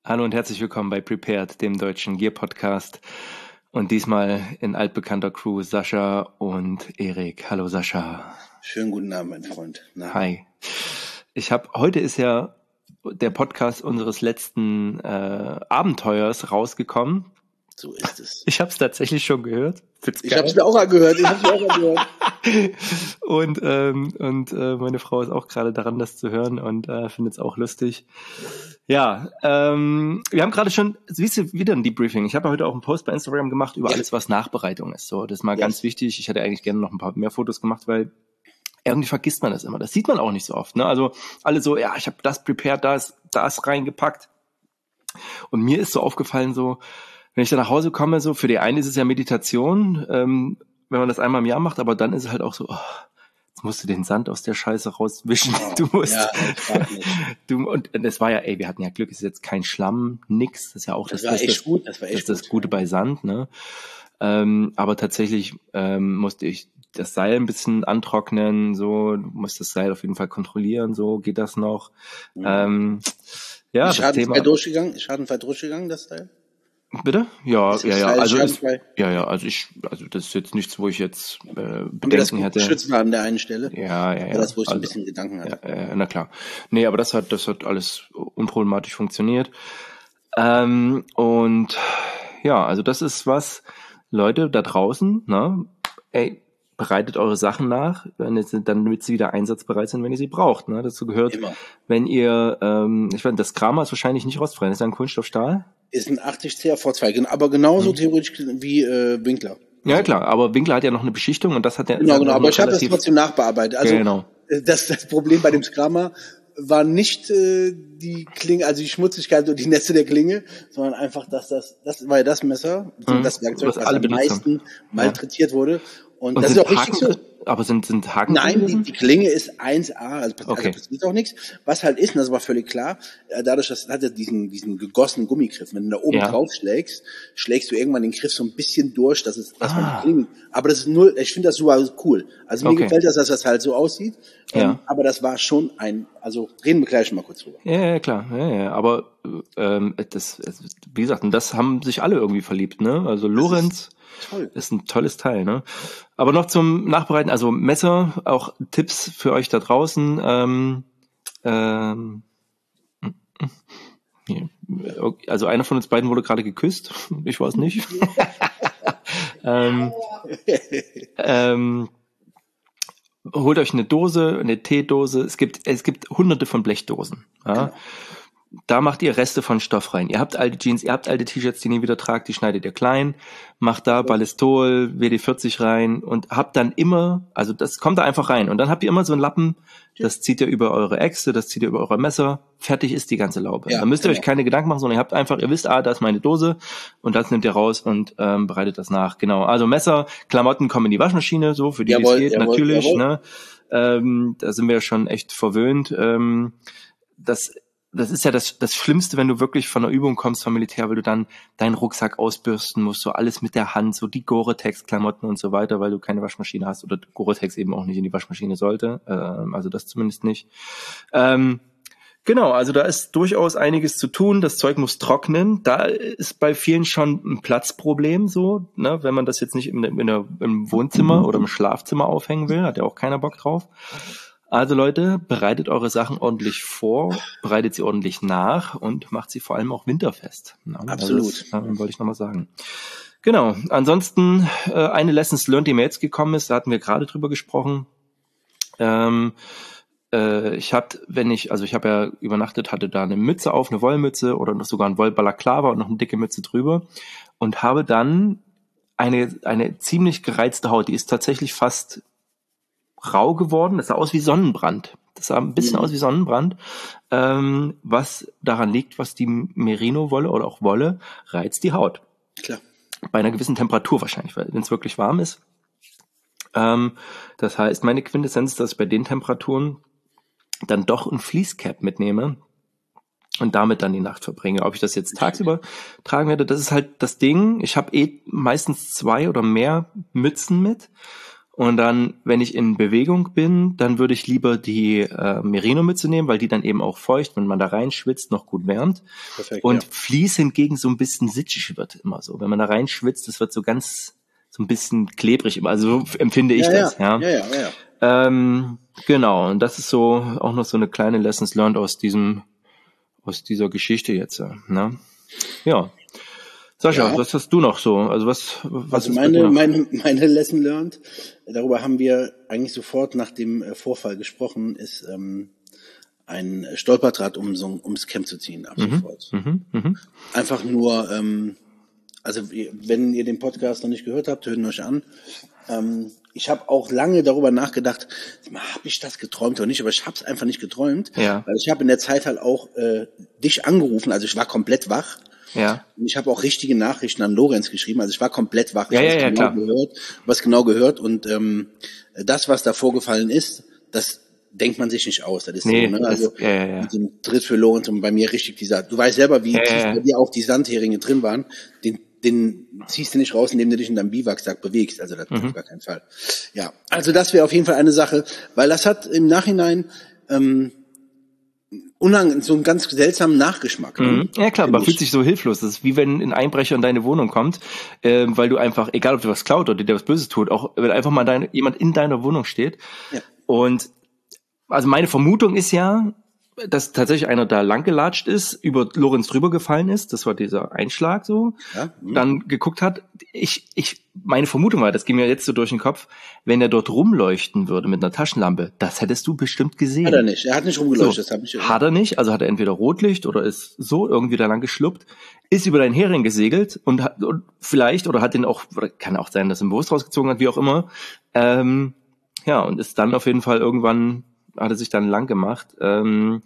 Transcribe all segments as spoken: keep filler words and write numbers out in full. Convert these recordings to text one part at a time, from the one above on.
Hallo und herzlich willkommen bei Prepared, dem deutschen Gear-Podcast. Und diesmal in altbekannter Crew Sascha und Erik. Hallo Sascha. Schönen guten Abend, mein Freund. Na. Hi. Ich habe heute ist ja der Podcast unseres letzten äh, Abenteuers rausgekommen. So ist es. Ich habe es tatsächlich schon gehört. Find's ich habe es mir auch angehört. Ich hab's mir auch angehört. und ähm, und äh, meine Frau ist auch gerade daran, das zu hören und äh, findet es auch lustig. Ja, ähm, wir haben gerade schon, siehst du, wieder ein Debriefing. Ich habe heute auch einen Post bei Instagram gemacht über ja. alles, was Nachbereitung ist. So, das ist mal yes. ganz wichtig. Ich hätte eigentlich gerne noch ein paar mehr Fotos gemacht, weil irgendwie vergisst man das immer. Das sieht man auch nicht so oft. Ne? Also alle so, ja, ich habe das prepared, das, das reingepackt. Und mir ist so aufgefallen, so, wenn ich da nach Hause komme, so, für die einen ist es ja Meditation, ähm, wenn man das einmal im Jahr macht, aber dann ist es halt auch so, oh, jetzt musst du den Sand aus der Scheiße rauswischen. Oh, du musst, ja, du, und das war ja, ey, wir hatten ja Glück, es ist jetzt kein Schlamm, nix, das ist ja auch das, das, war das, echt das, gut. Das war echt das, das Gute bei Sand, ne? Ähm, aber tatsächlich ähm, musste ich das Seil ein bisschen antrocknen, so, du musst das Seil auf jeden Fall kontrollieren, so, geht das noch? Mhm. Ähm, ja, ist das Thema. Durchgegangen? Ist schadenfrei durchgegangen, das Seil? Bitte? Ja, ja, ja. Also ist, ja, ja, also ich, also das ist jetzt nichts, wo ich jetzt äh, Bedenken Haben wir das hätte. Schützen an der einen Stelle. Ja, ja, ja. Das, wo ich also, ein bisschen Gedanken hatte. Ja, äh, na klar. Nee, aber das hat, das hat alles unproblematisch funktioniert. Ähm, und ja, also das ist was, Leute da draußen, ne? Ey, bereitet eure Sachen nach, wenn es, damit sie wieder einsatzbereit sind, wenn ihr sie braucht. Ne? Dazu gehört, Immer. wenn ihr, ähm, ich weiß, das Grama ist wahrscheinlich nicht rostfrei, das ist ein Kunststoffstahl. Ist ein achtzig C A V zwei, aber genauso hm. theoretisch wie äh, Winkler. Ja klar, aber Winkler hat ja noch eine Beschichtung und das hat ja... Genau, genau, aber ich habe das trotzdem nachbearbeitet. Also genau. das, das Problem bei dem Grama war nicht äh, die Klinge, also die Schmutzigkeit und die Nässe der Klinge, sondern einfach, dass das, das war ja das Messer, mhm. das Werkzeug, was, was alle am meisten ja. malträtiert wurde. Und, und das ist auch richtig Haken, so. Aber sind, sind Haken? Nein, die, die Klinge ist eins A, also, okay. also passiert auch nichts. Was halt ist, und das war völlig klar, dadurch, dass hat er diesen, diesen gegossenen Gummigriff. Wenn du da oben ja. drauf schlägst, schlägst du irgendwann den Griff so ein bisschen durch, dass es, dass ah. man die Klinge, aber das ist null, ich finde das super cool. Also mir okay. gefällt das, dass das halt so aussieht. Ja. Ähm, aber das war schon ein, also reden wir gleich mal kurz drüber. Ja, ja klar, ja, ja. aber ähm, das, wie gesagt, und das haben sich alle irgendwie verliebt, ne? Also Lorenz Toll. Ist ein tolles Teil, ne? Aber noch zum Nachbereiten, also Messer, auch Tipps für euch da draußen. Ähm, ähm, also einer von uns beiden wurde gerade geküsst, ich weiß nicht. ähm, ähm, holt euch eine Dose, eine Teedose. Es gibt es gibt hunderte von Blechdosen. Ja? Genau. Da macht ihr Reste von Stoff rein. Ihr habt alte Jeans, ihr habt alte T-Shirts, die ihr nie wieder tragt, die schneidet ihr klein, macht da Ballistol, W D vierzig rein und habt dann immer, also das kommt da einfach rein und dann habt ihr immer so einen Lappen, das zieht ihr über eure Äxte, das zieht ihr über eure Messer, fertig ist die ganze Laube. Ja, dann müsst ihr genau. euch keine Gedanken machen, sondern ihr habt einfach, ihr wisst, ah, da ist meine Dose und das nehmt ihr raus und ähm, bereitet das nach. Genau, also Messer, Klamotten kommen in die Waschmaschine, so für die, die es geht, jawohl, natürlich. Jawohl. Ne? Ähm, da sind wir ja schon echt verwöhnt. Ähm, das Das ist ja das, das Schlimmste, wenn du wirklich von der Übung kommst vom Militär, weil du dann deinen Rucksack ausbürsten musst, so alles mit der Hand, so die Gore-Tex-Klamotten und so weiter, weil du keine Waschmaschine hast oder Gore-Tex eben auch nicht in die Waschmaschine sollte, ähm, also das zumindest nicht. Ähm, genau, also da ist durchaus einiges zu tun, das Zeug muss trocknen, da ist bei vielen schon ein Platzproblem so, ne, wenn man das jetzt nicht in, in der, im Wohnzimmer oder im Schlafzimmer aufhängen will, hat ja auch keiner Bock drauf. Also Leute, bereitet eure Sachen ordentlich vor, bereitet sie ordentlich nach und macht sie vor allem auch winterfest. Ja, absolut. Also das äh, wollte ich nochmal sagen. Genau, ansonsten äh, eine Lessons learned, die mir jetzt gekommen ist, da hatten wir gerade drüber gesprochen. Ähm, äh, ich hatte, wenn ich, also ich habe ja übernachtet, hatte da eine Mütze auf, eine Wollmütze oder noch sogar ein Wollbalaklava und noch eine dicke Mütze drüber und habe dann eine eine ziemlich gereizte Haut, die ist tatsächlich fast rau geworden, das sah aus wie Sonnenbrand. Das sah ein bisschen mhm. aus wie Sonnenbrand, ähm, was daran liegt, was die Merino-Wolle oder auch Wolle reizt die Haut. Klar. Bei einer gewissen Temperatur wahrscheinlich, weil wenn es wirklich warm ist. Ähm, das heißt, meine Quintessenz ist, dass ich bei den Temperaturen dann doch ein Fleececap mitnehme und damit dann die Nacht verbringe. Ob ich das jetzt tagsüber tragen werde, das ist halt das Ding. Ich habe eh meistens zwei oder mehr Mützen mit. Und dann, wenn ich in Bewegung bin, dann würde ich lieber die äh, Merino-Mütze nehmen, weil die dann eben auch feucht, wenn man da reinschwitzt, noch gut wärmt. Perfekt, und ja. Fleece hingegen so ein bisschen sitschig wird immer so. Wenn man da reinschwitzt, das wird so ganz, so ein bisschen klebrig immer. Also so empfinde ich ja, das. Ja, ja, ja. ja, ja, ja. Ähm, genau, und das ist so auch noch so eine kleine Lessons learned aus diesem, aus dieser Geschichte jetzt. Ne? Ja. Sascha, ja. Was hast du noch so? Also was, was also meine, meine, meine Lesson learned, darüber haben wir eigentlich sofort nach dem Vorfall gesprochen, ist ähm, ein Stolperdraht, um so ums Camp zu ziehen, ab mhm, sofort. Mhm, mh. Einfach nur, ähm, also wenn ihr den Podcast noch nicht gehört habt, hört ihn euch an. Ähm, ich habe auch lange darüber nachgedacht, habe ich das geträumt oder nicht, aber ich habe es einfach nicht geträumt, ja. Weil ich habe in der Zeit halt auch äh, dich angerufen, also ich war komplett wach. Ja. Und ich habe auch richtige Nachrichten an Lorenz geschrieben, also ich war komplett wach, ich ja, habe ja, ja, genau klar. gehört, was genau gehört und ähm, das, was da vorgefallen ist, das denkt man sich nicht aus, das ist nee, so, ne? Also das, ja, ja, ja. mit dem Tritt für Lorenz und bei mir richtig dieser, du weißt selber, wie ja, tief ja. bei dir auch die Sandheringe drin waren, den den ziehst du nicht raus, indem du dich in deinem Biwaksack bewegst, also das mhm. auf gar keinen Fall. Ja, also das wäre auf jeden Fall eine Sache, weil das hat im Nachhinein ähm, unang so einen ganz seltsamen Nachgeschmack. Mhm. Ne? Ja klar, man fühlt sich so hilflos. Das ist wie wenn ein Einbrecher in deine Wohnung kommt, äh, weil du einfach, egal ob du was klaut oder dir was Böses tut, auch wenn einfach mal deine, jemand in deiner Wohnung steht. Ja. Und also meine Vermutung ist ja, dass tatsächlich einer da langgelatscht ist, über Lorenz drüber gefallen ist, das war dieser Einschlag so, ja, dann geguckt hat, ich, ich, meine Vermutung war, das ging mir jetzt so durch den Kopf, wenn er dort rumleuchten würde mit einer Taschenlampe, das hättest du bestimmt gesehen. Hat er nicht, er hat nicht rumgeleuchtet. So, das hab ich hat er nicht, also hat er entweder Rotlicht oder ist so irgendwie da lang geschluppt, ist über deinen Hering gesegelt und hat und vielleicht, oder hat den auch, oder kann auch sein, dass er ihn bewusst rausgezogen hat, wie auch immer, ähm, ja, und ist dann auf jeden Fall irgendwann, hat er sich dann lang gemacht. Ähm,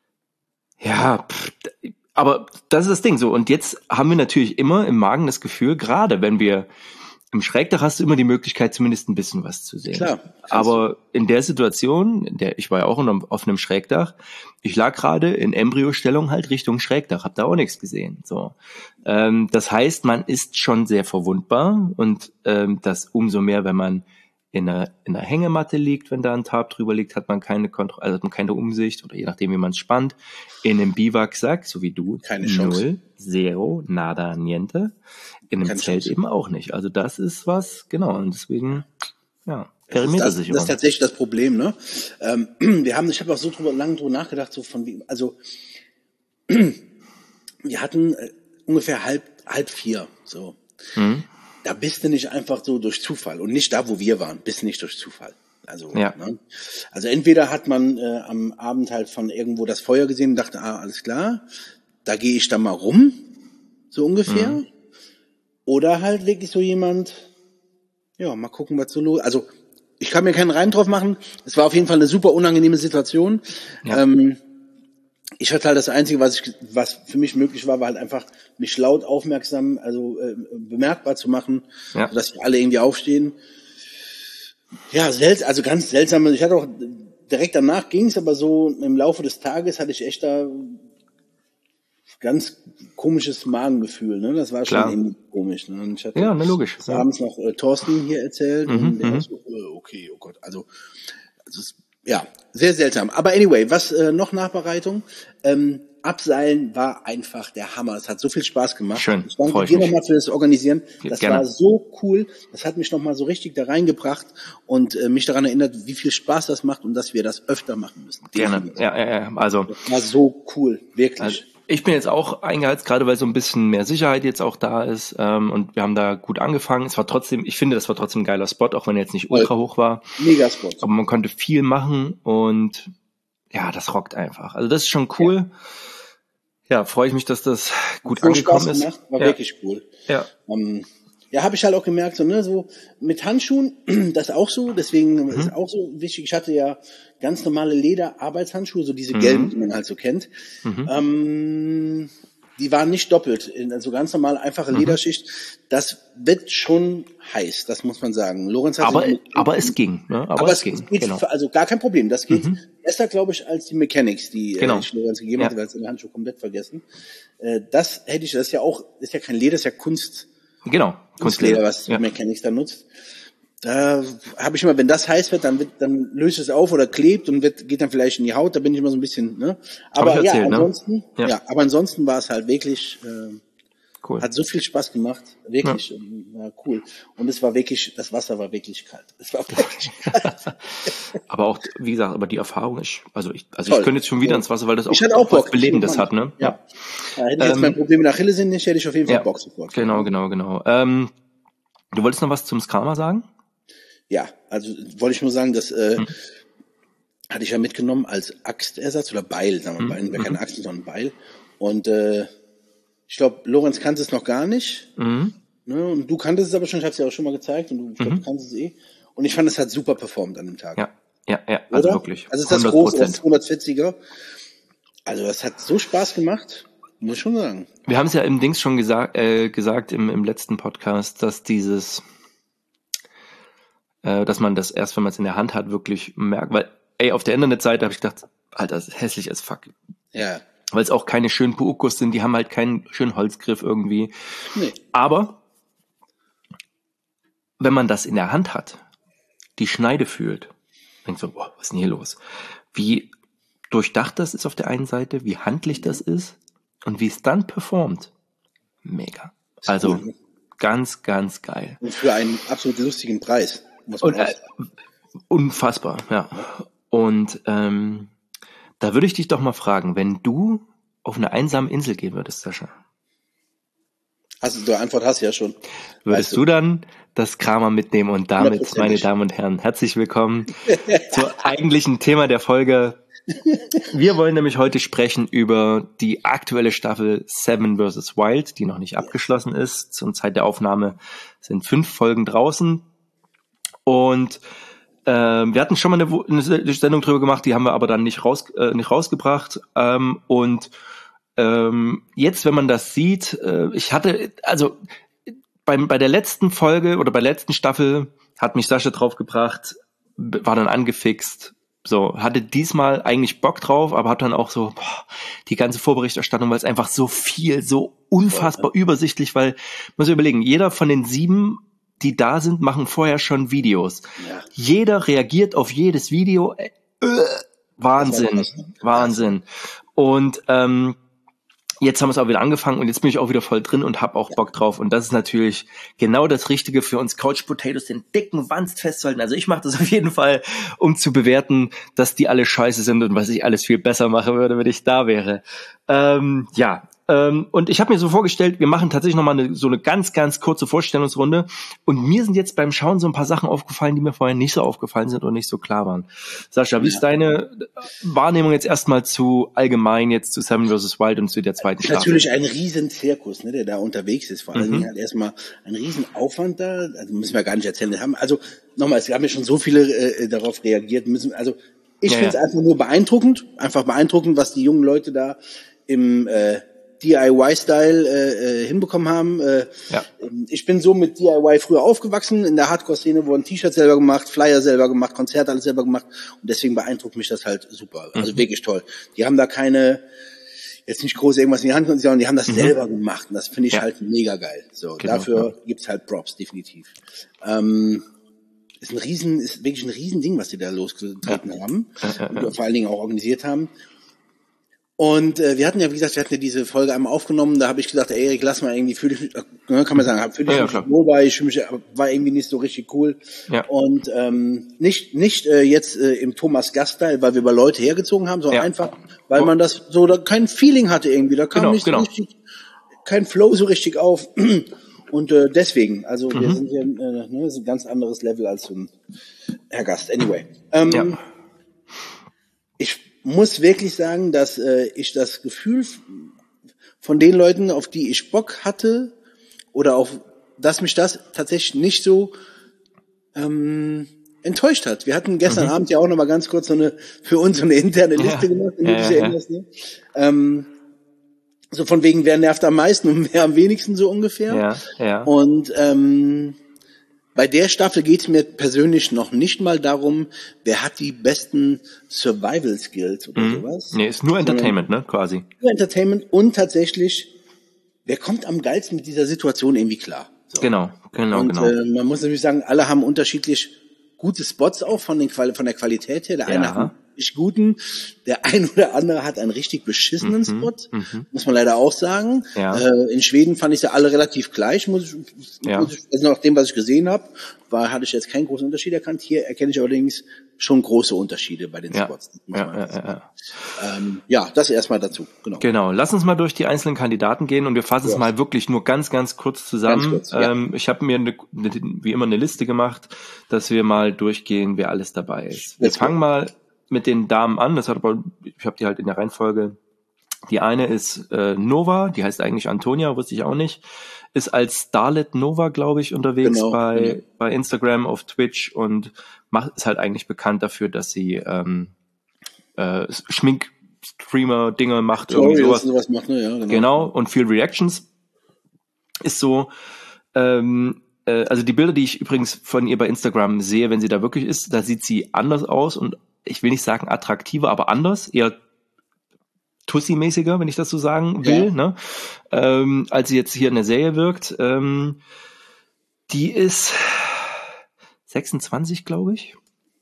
ja, pff, aber das ist das Ding so. Und jetzt haben wir natürlich immer im Magen das Gefühl, gerade wenn wir im Schrägdach hast du immer die Möglichkeit, zumindest ein bisschen was zu sehen. Klar. Aber in der Situation, in der ich war ja auch auf einem Schrägdach, ich lag gerade in Embryostellung halt Richtung Schrägdach, hab da auch nichts gesehen. So, ähm, das heißt, man ist schon sehr verwundbar und ähm, das umso mehr, wenn man in einer, in einer Hängematte liegt, wenn da ein Tarp drüber liegt, hat man keine Kontrolle, also hat man keine Umsicht oder je nachdem, wie man es spannt. In einem Biwaksack, so wie du, keine Chance. Null, zero, nada, niente. In einem keine Zelt Chance. Eben auch nicht. Also das ist was, genau, und deswegen, ja, Perimetersicherung. Das, das ist tatsächlich das Problem, ne? Ähm, wir haben, ich habe auch so drüber, lange drüber nachgedacht, so von wie, also wir hatten äh, ungefähr halb, halb vier, so. Mhm. Da bist du nicht einfach so durch Zufall und nicht da, wo wir waren, bist du nicht durch Zufall. Also, ja. ne? Also entweder hat man äh, am Abend halt von irgendwo das Feuer gesehen und dachte, ah, alles klar, da gehe ich da mal rum, so ungefähr. Mhm. Oder halt wirklich so jemand, ja, mal gucken, was so los. Also ich kann mir keinen Reim drauf machen. Es war auf jeden Fall eine super unangenehme Situation. Ja. Ähm, Ich hatte halt das Einzige, was ich, was für mich möglich war, war halt einfach, mich laut aufmerksam, also äh, bemerkbar zu machen, ja. Sodass wir alle irgendwie aufstehen. Ja, selts also ganz seltsam. Ich hatte auch, direkt danach ging es, aber so im Laufe des Tages hatte ich echt da ganz komisches Magengefühl. Ne? Das war schon Klar. irgendwie komisch. Ne? Und ich hatte ja, ne, logisch. Ja. abends noch äh, Thorsten hier erzählt. Mhm, und der so, äh, okay, oh Gott, also, also es, ja, sehr seltsam. Aber anyway, was äh, noch Nachbereitung? Ähm, Abseilen war einfach der Hammer. Es hat so viel Spaß gemacht. Schön, ich danke dir nochmal für das Organisieren. Das Gerne. war so cool. Das hat mich nochmal so richtig da reingebracht und äh, mich daran erinnert, wie viel Spaß das macht und dass wir das öfter machen müssen. Gerne. Ja, ja, ja. Also das war so cool, wirklich. Also ich bin jetzt auch eingeheizt, gerade weil so ein bisschen mehr Sicherheit jetzt auch da ist, ähm, und wir haben da gut angefangen. Es war trotzdem, ich finde, das war trotzdem ein geiler Spot, auch wenn er jetzt nicht ultra hoch war. Mega Spot. Aber man konnte viel machen und ja, das rockt einfach. Also das ist schon cool. Ja, ja, freue ich mich, dass das gut so angekommen Spaß ist. Gemacht, war ja. wirklich cool. Ja. Um, ja, habe ich halt auch gemerkt, so, ne, so mit Handschuhen, das auch so, deswegen mhm. ist auch so wichtig. Ich hatte ja ganz normale Leder-Arbeitshandschuhe, so diese gelben, mhm. die man halt so kennt. Mhm. Ähm, die waren nicht doppelt, also ganz normal einfache mhm. Lederschicht. Das wird schon heiß, das muss man sagen. Lorenz hat aber mit, aber es ging, ne? Aber, aber es, es ging, geht, genau. Also gar kein Problem. Das geht mhm. besser, glaube ich, als die Mechanics, die genau. äh, ich Lorenz gegeben ja. hatte, weil es den Handschuh komplett vergessen. Äh, das hätte ich, das ist ja auch, ist ja kein Leder, das ist ja Kunst. Genau, Kunstleder, was ja. Mechanics da nutzt. Da habe ich immer, wenn das heiß wird, dann wird, dann löst es auf oder klebt und wird, geht dann vielleicht in die Haut. Da bin ich immer so ein bisschen, ne? Aber erzählt, ja, ansonsten, ne? ja. ja, aber ansonsten war es halt wirklich, äh, cool. Hat so viel Spaß gemacht, wirklich, ja. War cool. Und es war wirklich, das Wasser war wirklich kalt. Es war wirklich kalt. Aber auch, wie gesagt, aber die Erfahrung ist, also ich, also Toll. ich könnte jetzt schon wieder ins Wasser, weil das auch, ich hatte auch, auch Bock, was Belebendes hat, ne? Ja. ja. Hätte ich jetzt ähm, mein Problem mit Achilles nicht, hätte ich auf jeden Fall ja, Bock sofort. Genau, genau, genau. Ähm, du wolltest noch was zum Skrama sagen? Ja, also wollte ich nur sagen, dass äh, hm. hatte ich ja mitgenommen als Axtersatz oder Beil, sagen wir mal, hm. keine Axt, sondern Beil. Und äh, ich glaube, Lorenz kannte es noch gar nicht. Mhm. Ne, und du kanntest es aber schon, ich habe es ja auch schon mal gezeigt und du, ich glaube, mhm. du kannst es eh. Und ich fand, es hat super performt an dem Tag. Ja, ja, ja, also Oder? wirklich. Also es ist das große, das hundertvierziger. Also das hat so Spaß gemacht, muss ich schon sagen. Wir haben es ja im Dings schon gesagt, äh, gesagt im, im letzten Podcast, dass dieses, äh, dass man das erst, wenn man es in der Hand hat, wirklich merkt. Weil, ey, auf der Internetseite habe ich gedacht, Alter, das ist hässlich as fuck. Ja. Weil es auch keine schönen Puukos sind, die haben halt keinen schönen Holzgriff irgendwie. Nee. Aber wenn man das in der Hand hat, die Schneide fühlt, denkt so, boah, was ist denn hier los? Wie durchdacht das ist auf der einen Seite, wie handlich das ist und wie es dann performt. Mega. Also cool, ne? Ganz, ganz geil. Und für einen absolut lustigen Preis. Muss man und, äh, unfassbar, ja. Und ähm, da würde ich dich doch mal fragen, wenn du auf eine einsame Insel gehen würdest, Sascha. Hast du, die Antwort hast du ja schon. Würdest du dann das Krama mitnehmen und damit, meine Damen und Herren, herzlich willkommen zum eigentlichen Thema der Folge. Wir wollen nämlich heute sprechen über die aktuelle Staffel Seven versus. Wild, die noch nicht abgeschlossen ist. Zur Zeit der Aufnahme sind fünf Folgen draußen. Und ähm, wir hatten schon mal eine, eine Sendung drüber gemacht, die haben wir aber dann nicht, raus, äh, nicht rausgebracht. Ähm, und ähm, jetzt, wenn man das sieht, äh, ich hatte, also beim, bei der letzten Folge oder bei der letzten Staffel hat mich Sascha draufgebracht, war dann angefixt. So, hatte diesmal eigentlich Bock drauf, aber hat dann auch so boah, die ganze Vorberichterstattung, weil es einfach so viel, so unfassbar übersichtlich, weil, muss ich überlegen, jeder von den sieben, die da sind, machen vorher schon Videos. Ja. Jeder reagiert auf jedes Video. Äh, Wahnsinn, Wahnsinn. Und ähm, jetzt haben wir es auch wieder angefangen und jetzt bin ich auch wieder voll drin und hab auch Bock drauf. Und das ist natürlich genau das Richtige für uns Couch Potatoes, den dicken Wanst festzuhalten. Also ich mache das auf jeden Fall, um zu bewerten, dass die alle scheiße sind und was ich alles viel besser machen würde, wenn ich da wäre. Ähm, ja, ähm, und ich habe mir so vorgestellt, wir machen tatsächlich nochmal eine, so eine ganz, ganz kurze Vorstellungsrunde. Und mir sind jetzt beim Schauen so ein paar Sachen aufgefallen, die mir vorher nicht so aufgefallen sind und nicht so klar waren. Sascha, wie ist deine Wahrnehmung jetzt erstmal zu allgemein jetzt zu Seven versus. Wild und zu der zweiten Staffel? Natürlich ein riesen Zirkus, ne, der da unterwegs ist. Vor allen Dingen mhm. halt erstmal ein riesen Aufwand da. Also müssen wir gar nicht erzählen. Wir haben, also nochmal, es haben ja schon so viele äh, darauf reagiert. Müssen, also ich ja, finde es ja. einfach nur beeindruckend, einfach beeindruckend, was die jungen Leute da im äh, D I Y-Style äh, hinbekommen haben. Äh, ja. Ich bin so mit D I Y früher aufgewachsen. In der Hardcore-Szene wurden T-Shirts selber gemacht, Flyer selber gemacht, Konzerte alles selber gemacht. Und deswegen beeindruckt mich das halt super. Also mhm. wirklich toll. Die haben da keine, jetzt nicht groß irgendwas in die Hand genommen, sondern die haben das mhm. selber gemacht. Und das finde ich ja. halt mega geil. So, genau, dafür ja. gibt's halt Props, definitiv. Ähm, ist ein riesen, ist wirklich ein riesen Ding, was die da losgetreten ja. haben. Ja, ja, ja. Und vor allen Dingen auch organisiert haben. Und äh, wir hatten ja, wie gesagt, wir hatten ja diese Folge einmal aufgenommen, da habe ich gesagt, ey, Erik, lass mal irgendwie, fühle ich mich, äh, kann man sagen, fühle ich ja, mich ja, wohl bei, ich fühle mich, war irgendwie nicht so richtig cool. Ja. Und ähm, nicht nicht äh, jetzt äh, im Thomas Gast-Style, weil wir über Leute hergezogen haben, sondern ja. einfach, weil man das so, da kein Feeling hatte irgendwie, da kam genau, nicht genau. richtig, kein Flow so richtig auf. Und äh, deswegen, also mhm. wir sind hier, äh, ne, ist ein ganz anderes Level als so ein Herr Gast. Anyway. Ähm, ja. Ich muss wirklich sagen, dass äh, ich das Gefühl von den Leuten, auf die ich Bock hatte, oder auf, dass mich das tatsächlich nicht so ähm, enttäuscht hat. Wir hatten gestern mhm. Abend ja auch noch mal ganz kurz so eine für uns so eine interne Liste ja. gemacht, wenn du dich erinnerst, ne? Ähm, so von wegen, wer nervt am meisten und wer am wenigsten so ungefähr. Ja, ja. Und ähm, bei der Staffel geht es mir persönlich noch nicht mal darum, wer hat die besten Survival Skills oder mhm. sowas. Nee, ist nur Entertainment, Sondern ne, quasi. Nur Entertainment und tatsächlich, wer kommt am geilsten mit dieser Situation irgendwie klar. So. Genau, genau, und, genau. Äh, man muss natürlich sagen, alle haben unterschiedlich gute Spots auch von, den Quali- von der Qualität her. Der Ja. eine hat einen richtig guten, der ein oder andere hat einen richtig beschissenen Mhm, Spot, mhm. muss man leider auch sagen. Ja. Äh, in Schweden fand ich sie alle relativ gleich, muss ich, Ja. muss ich also nach dem, was ich gesehen habe, war, hatte ich jetzt keinen großen Unterschied erkannt. Hier erkenne ich allerdings schon große Unterschiede bei den Ja. Spots. Muss Ja, man ja, einfach sagen. ja, ja. Ähm, ja, das erstmal dazu. Genau. Genau, lass uns mal durch die einzelnen Kandidaten gehen und wir fassen es Ja. mal wirklich nur ganz, ganz kurz zusammen. Ganz kurz, ja. ähm, ich habe mir eine, eine, wie immer eine Liste gemacht, dass wir mal durchgehen, wer alles dabei ist. Wir Let's fangen go. mal mit den Damen an. Das hat aber, ich habe die halt in der Reihenfolge. Die eine ist äh, Nova, die heißt eigentlich Antonia, wusste ich auch nicht. Ist als Starlet Nova, glaube ich, unterwegs Genau, bei genau. bei Instagram, auf Twitch und macht ist halt eigentlich bekannt dafür, dass sie ähm, äh, Schminkstreamer-Dinge macht, irgendwie Tutorials sowas. und sowas macht, ne? Ja, genau. Genau, und viel Reactions. Ist so, ähm, äh, also die Bilder, die ich übrigens von ihr bei Instagram sehe, wenn sie da wirklich ist, da sieht sie anders aus und ich will nicht sagen attraktiver, aber anders, eher Tussi-mäßiger, wenn ich das so sagen will, Ja. ne? ähm, als sie jetzt hier in der Serie wirkt. Ähm, die ist sechsundzwanzig, glaube ich,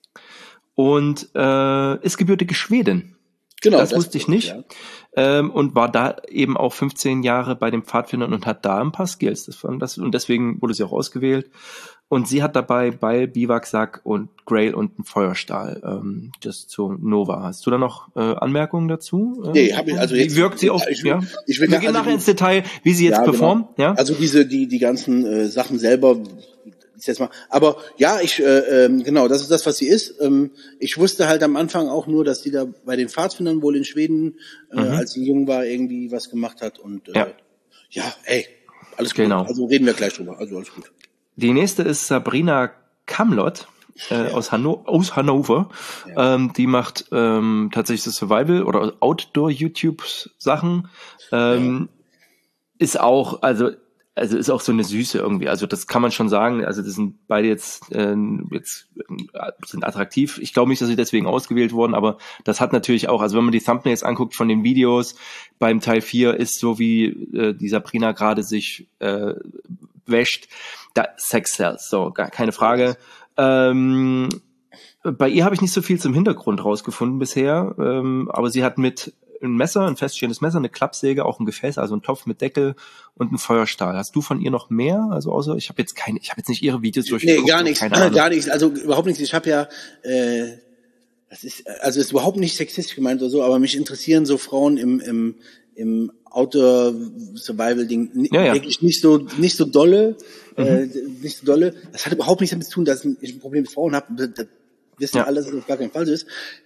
und äh, ist gebürtige Schwedin. Genau, das, das wusste ich nicht. Ja. Ähm, und war da eben auch fünfzehn Jahre bei den Pfadfindern und hat da ein paar Skills. Das fand das, und deswegen wurde sie auch ausgewählt. Und sie hat dabei Beil, Biwaksack und Grail und einen Feuerstahl. Ähm, das zu Nova. Hast du da noch äh, Anmerkungen dazu? Nee, habe ich also Wie jetzt. wirkt sie auf? Ich will, ja? ich will Wir gehen also nachher die, ins Detail, wie sie jetzt ja, performt. Genau. Ja? Also diese die die ganzen äh, Sachen selber. Jetzt mal. Aber ja, ich äh, ähm, genau, das ist das, was sie ist. Ähm, ich wusste halt am Anfang auch nur, dass die da bei den Pfadfindern wohl in Schweden, äh, Mhm. als sie jung war, irgendwie was gemacht hat. Und äh, Ja. ja, ey, alles gut. Genau. Also reden wir gleich drüber. Also alles gut. Die nächste ist Sabrina Kamlott äh, Ja. aus, Hanno aus Hannover. Ja. Ähm, die macht ähm, tatsächlich das Survival- oder Outdoor-YouTube-Sachen. Ähm, ist auch, also also ist auch so eine Süße irgendwie. Also das kann man schon sagen. Also das sind beide jetzt äh, jetzt äh, sind attraktiv. Ich glaube nicht, dass sie deswegen ausgewählt wurden, aber das hat natürlich auch, also wenn man die Thumbnails anguckt von den Videos, beim Teil vier ist so wie äh, die Sabrina gerade sich äh, wäscht, da Sex sells, so gar keine Frage. Ähm, bei ihr habe ich nicht so viel zum Hintergrund rausgefunden bisher, ähm, aber sie hat mit ein Messer, ein feststehendes Messer, eine Klappsäge, auch ein Gefäß, also ein Topf mit Deckel und ein Feuerstahl. Hast du von ihr noch mehr? Also außer, ich habe jetzt keine, ich habe jetzt nicht ihre Videos durchgeguckt. Nee, gar nichts, keine Ahnung. gar nichts, also überhaupt nichts. Ich habe ja, äh, das ist, also ist überhaupt nicht sexistisch gemeint oder so, aber mich interessieren so Frauen im im im Outdoor-Survival-Ding Ja, ja. wirklich nicht so nicht so dolle, Mhm. äh, nicht so dolle. Das hat überhaupt nichts damit zu tun, dass ich ein Problem mit Frauen habe. Das wissen Ja. alle, dass das auf gar keinen Fall so ist.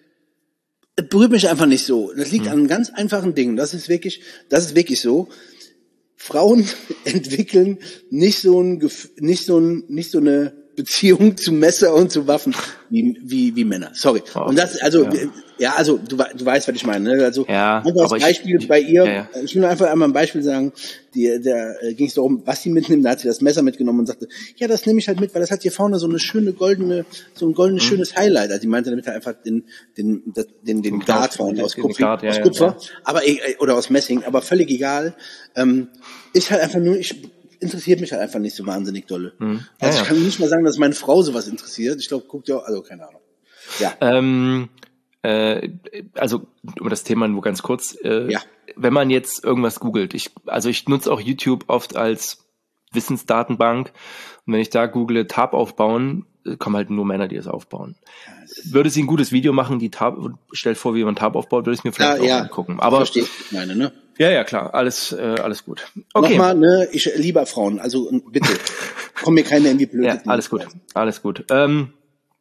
Es berührt mich einfach nicht so. Das liegt Mhm. an einem ganz einfachen Ding. Das ist wirklich, das ist wirklich so. Frauen entwickeln nicht so ein, Gef- nicht so ein, nicht so eine Beziehung zu Messer und zu Waffen wie, wie, wie Männer. Sorry. Oh, Und das, also, ja. ja, ja also, du, we- du weißt, was ich meine, ne? Also, Ja, einfach als aber ich- Beispiel ich- bei ihr, ja, ja. ich will einfach einmal ein Beispiel sagen, die, der, äh, ging es darum, was sie mitnimmt, da hat sie das Messer mitgenommen und sagte, ja, das nehme ich halt mit, weil das hat hier vorne so eine schöne goldene, so ein goldenes, Mhm. schönes Highlight. Also, die meinte damit halt einfach den, den, den, den, den Knauf, Dart vorne den- aus den Kupfer, Dart, ja, aus ja, Kupfer, ja. aber, äh, oder aus Messing, aber völlig egal, ähm, ist halt einfach nur, ich, interessiert mich halt einfach nicht so wahnsinnig dolle. Mhm. Ja, Also ja. ich kann nicht mal sagen, dass meine Frau sowas interessiert. Ich glaube, guckt ja, also keine Ahnung. Ja. Ähm, äh, also um das Thema nur ganz kurz, äh, Ja. wenn man jetzt irgendwas googelt, ich, also ich nutze auch YouTube oft als Wissensdatenbank und wenn ich da google Tab aufbauen, äh, kommen halt nur Männer, die es aufbauen. Würde sie ein gutes Video machen, die Tab, stellt vor, wie man Tab aufbaut, würde ich mir vielleicht Ja, auch ja. angucken. Aber Verstehe ich, ich meine, ne? ja, ja, klar, alles, äh, alles gut. Okay. Nochmal, ne, ich liebe Frauen, also bitte, komm mir keine irgendwie blöd. Ja, alles gut, alles gut. Ähm,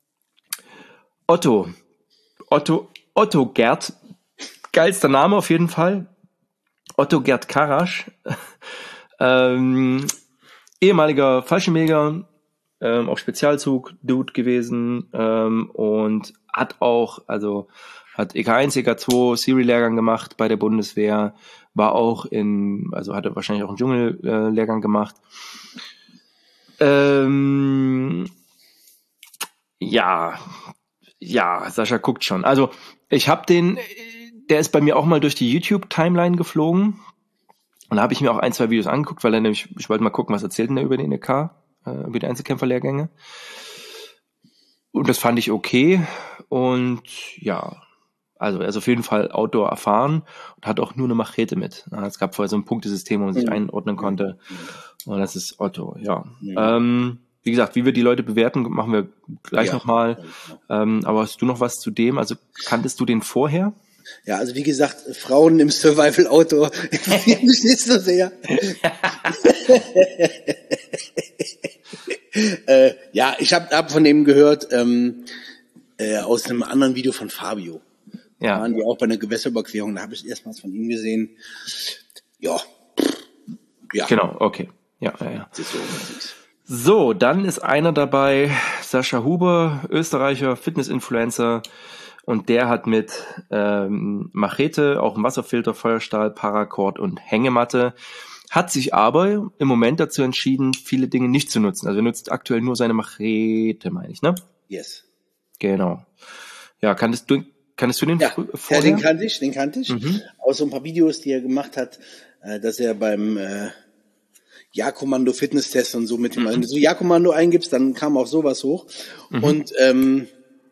Otto, Otto, Otto Gerd, geilster Name auf jeden Fall. Otto Gerd Karasch, ähm, ehemaliger Fallschirmjäger, ähm, auch Spezialzug-Dude gewesen ähm, und hat auch, also hat E K eins, E K zwei Siri-Lehrgang gemacht bei der Bundeswehr, war auch in, also hatte wahrscheinlich auch einen Dschungel-Lehrgang gemacht. Ähm, ja, ja, Sascha guckt schon. Also ich habe den, der ist bei mir auch mal durch die YouTube-Timeline geflogen. Und da habe ich mir auch ein, zwei Videos angeguckt, weil er nämlich, ich wollte mal gucken, was erzählt denn er über den E K, äh, über die Einzelkämpferlehrgänge. Und das fand ich okay. Und ja, also er ist auf jeden Fall Outdoor erfahren und hat auch nur eine Machete mit. Es gab vorher so ein Punktesystem, wo man sich mhm. einordnen konnte. Und das ist Otto, ja. Mhm. Ähm, wie gesagt, wie wir die Leute bewerten, machen wir gleich ja. nochmal. Ähm, aber hast du noch was zu dem? Also kanntest du den vorher? Ja, also wie gesagt, Frauen im Survival Outdoor interessieren mich nicht so sehr. äh, ja, ich habe hab von dem gehört, ähm, äh, aus einem anderen Video von Fabio. Ja. Da waren die auch bei einer Gewässerüberquerung, da habe ich erstmals von ihm gesehen. Ja. Ja. Genau, okay. Ja, ja, ja. So, dann ist einer dabei, Sascha Huber, Österreicher, Fitness-Influencer. Und der hat mit ähm, Machete, auch einen Wasserfilter, Feuerstahl, Paracord und Hängematte, hat sich aber im Moment dazu entschieden, viele Dinge nicht zu nutzen. Also er nutzt aktuell nur seine Machete, meine ich, ne? Yes. Genau. Ja, kanntest du, kanntest du den ja, vorher? Ja, den kannte ich, den kannte ich. Mhm. Aus so ein paar Videos, die er gemacht hat, äh, dass er beim äh, Ja-Kommando Fitnesstest und so mit dem, wenn du so Ja-Kommando eingibst, dann kam auch sowas hoch. Mhm. Und ähm,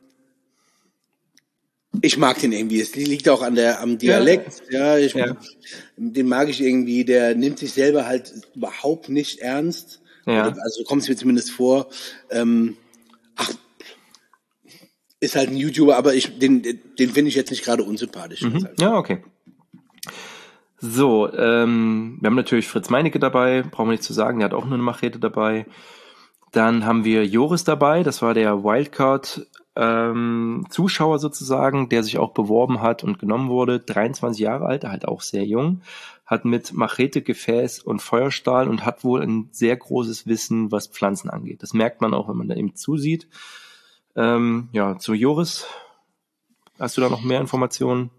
ich mag den irgendwie. Es liegt auch an der am Dialekt. Ja, ja ich ja. den mag ich irgendwie. Der nimmt sich selber halt überhaupt nicht ernst. Ja. Also kommt es mir zumindest vor. Ähm, ach, ist halt ein YouTuber, aber ich den den finde ich jetzt nicht gerade unsympathisch. Mhm. Halt. Ja, okay. So, ähm, wir haben natürlich Fritz Meinecke dabei. Brauchen wir nicht zu sagen. Der hat auch nur eine Machete dabei. Dann haben wir Joris dabei. Das war der Wildcard. Ähm, Zuschauer sozusagen, der sich auch beworben hat und genommen wurde, dreiundzwanzig Jahre alt, halt auch sehr jung, hat mit Machete, Gefäß und Feuerstahl und hat wohl ein sehr großes Wissen, was Pflanzen angeht. Das merkt man auch, wenn man da eben zusieht. Ähm, ja, zu Joris, hast du da noch mehr Informationen?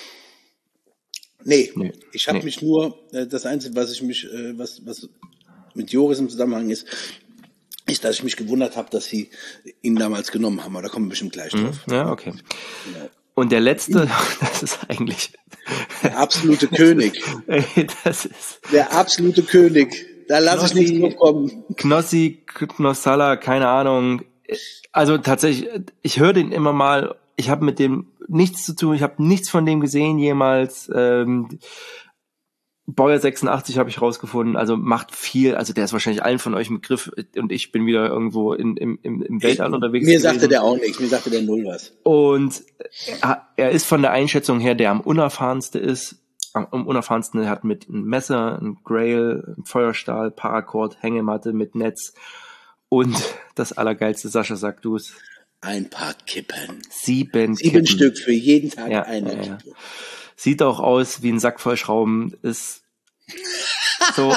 Nee, nee. ich habe nee. mich nur, äh, das Einzige, was ich mich, äh, was, was mit Joris im Zusammenhang ist, ist, dass ich mich gewundert habe, dass sie ihn damals genommen haben, aber da kommen wir bestimmt gleich drauf. Ja, okay. Genau. Und der letzte, das ist eigentlich der absolute König. Das ist der absolute König. Da lasse ich nichts drauf kommen. Knossi, Knossalla, keine Ahnung. Also tatsächlich, ich höre den immer mal. Ich habe mit dem nichts zu tun. Ich habe nichts von dem gesehen jemals. Ähm, Baujahr sechsundachtzig habe ich rausgefunden, also macht viel, also der ist wahrscheinlich allen von euch im Begriff und ich bin wieder irgendwo in, im, im, im Weltall unterwegs. Mir gewesen. Sagte der auch nichts, mir sagte der null was. Und er ist von der Einschätzung her, der am unerfahrenste ist, am unerfahrensten, er hat mit einem Messer, einem Grail, einem Feuerstahl, Paracord, Hängematte mit Netz und das Allergeilste, Sascha, sag du es. Ein paar Kippen. Sieben, Sieben Kippen. Stück für jeden Tag ja, eine ja, Kippe. Ja. Sieht auch aus wie ein Sack voll Schrauben, ist so.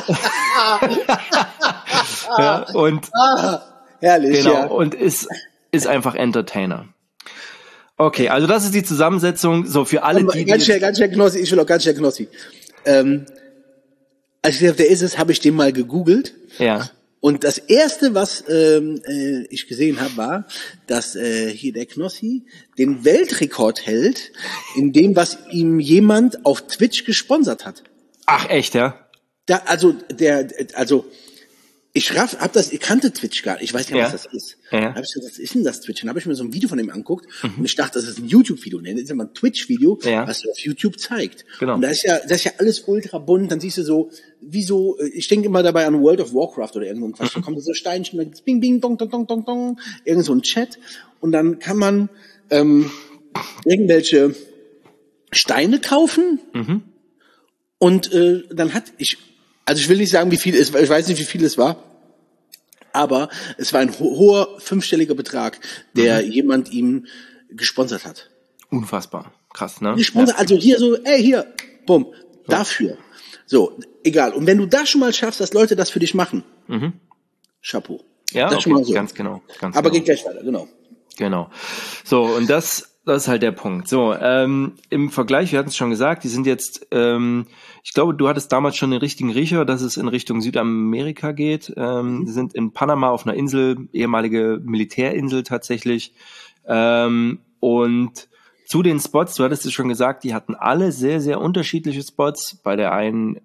ja, und ah, herrlich, genau, ja. und ist, ist einfach Entertainer. Okay, also das ist die Zusammensetzung, so für alle, Aber die... Ganz schnell, ganz schnell, Knossi, ich will auch ganz schnell, Knossi. Ähm, als ich gesagt, der ist es, habe ich den mal gegoogelt. Ja. Und das erste, was ähm, äh, ich gesehen habe, war, dass äh, hier der Knossi den Weltrekord hält in dem, was ihm jemand auf Twitch gesponsert hat. Ach echt, ja? Da, also der, also ich raff, hab das, ich kannte Twitch gar nicht, ich weiß nicht, ja. was das ist. Ja. Hab ich gesagt, was ist denn das Twitch? Dann habe ich mir so ein Video von ihm angeguckt mhm. und ich dachte, das ist ein YouTube-Video. Ne? Das ist immer ein Twitch-Video, ja. was er auf YouTube zeigt. Genau. Und da ist ja, das ist ja alles ultra bunt. Dann siehst du so, wie so, ich denke immer dabei an World of Warcraft oder irgendwo. Mhm. Da kommt so Steinchen, dann gibt's Bing, Bing, Dong, Dong, Dong, Dong, Dong, irgend so ein Chat. Und dann kann man ähm, irgendwelche Steine kaufen. Mhm. Und äh, dann hat ich, also ich will nicht sagen, wie viel es, ich weiß nicht, wie viel es war. Aber es war ein ho- hoher fünfstelliger Betrag, der mhm. jemand ihm gesponsert hat. Unfassbar. Krass, ne? Gesponsert, ja. Also hier so, ey, hier, bumm, so. Dafür. So, egal. Und wenn du das schon mal schaffst, dass Leute das für dich machen, mhm. Chapeau. Ja, das okay, schon mal so. ganz genau. Ganz Aber genau. geht gleich weiter, genau. Genau. So, und das... Das ist halt der Punkt. So, ähm, im Vergleich, wir hatten es schon gesagt, die sind jetzt, ähm, ich glaube, du hattest damals schon den richtigen Riecher, dass es in Richtung Südamerika geht. Ähm, die sind in Panama auf einer Insel, ehemalige Militärinsel tatsächlich. Ähm, und zu den Spots, du hattest es schon gesagt, die hatten alle sehr, sehr unterschiedliche Spots. Bei der einen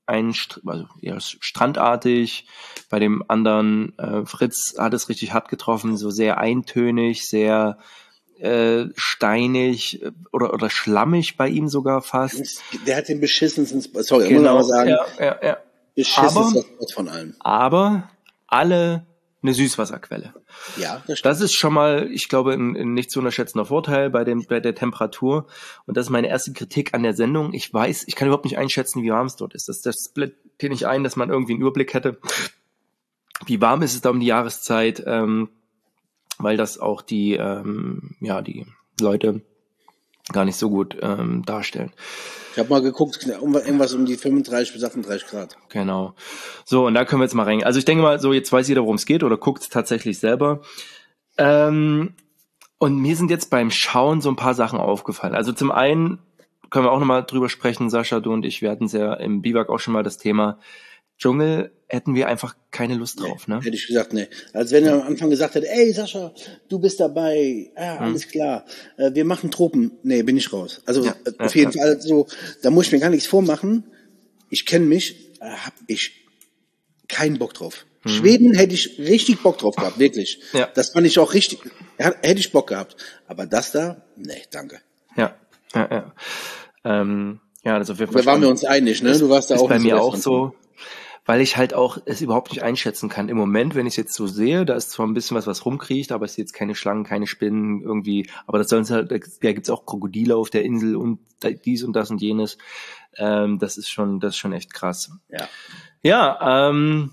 ein also eher strandartig, bei dem anderen äh, Fritz hat es richtig hart getroffen, so sehr eintönig, sehr äh, steinig oder oder schlammig bei ihm sogar fast. Der hat den beschissensten, sorry, genau, muss man sagen, ja, ja, ja. beschissensten Spot von allen. Aber alle eine Süßwasserquelle. Ja, das stimmt. Das ist schon mal, ich glaube, ein, ein nicht zu unterschätzender Vorteil bei dem bei der Temperatur. Und das ist meine erste Kritik an der Sendung. Ich weiß, ich kann überhaupt nicht einschätzen, wie warm es dort ist. Das, das split hier nicht ein, dass man irgendwie einen Überblick hätte. Wie warm ist es da um die Jahreszeit? Ähm, weil das auch die, ähm, ja, die Leute gar nicht so gut ähm, darstellen. Ich habe mal geguckt, irgendwas um die fünfunddreißig bis achtunddreißig Grad. Genau. So, und da können wir jetzt mal rein. Also ich denke mal, so jetzt weiß jeder, worum es geht oder guckt es tatsächlich selber. Ähm, und mir sind jetzt beim Schauen so ein paar Sachen aufgefallen. Also zum einen können wir auch nochmal drüber sprechen, Sascha, du und ich, wir hatten es ja im Biwak auch schon mal das Thema Dschungel, hätten wir einfach keine Lust drauf, nee, ne? Hätte ich gesagt, nee. Als wenn er am Anfang gesagt hätte, ey Sascha, du bist dabei, ja, alles hm. klar, äh, wir machen Tropen. Nee, bin ich raus. Also ja, äh, auf ja, jeden ja. Fall so, da muss ich mir gar nichts vormachen. Ich kenne mich, äh, hab ich keinen Bock drauf. Hm. Schweden hätte ich richtig Bock drauf gehabt, wirklich. Ja. Das fand ich auch richtig, hätte ich Bock gehabt. Aber das da, nee, danke. Ja, ja, ja. Ähm, ja, also wir da waren wir uns einig, ne? Du warst da ist auch bei mir auch so. Weil ich halt auch es überhaupt nicht einschätzen kann. Im Moment, wenn ich es jetzt so sehe, da ist zwar ein bisschen was, was rumkriecht, aber es sind jetzt keine Schlangen, keine Spinnen irgendwie. Aber das soll halt, da gibt's auch Krokodile auf der Insel und dies und das und jenes. Ähm, das ist schon, das ist schon echt krass. Ja. Ja, ähm,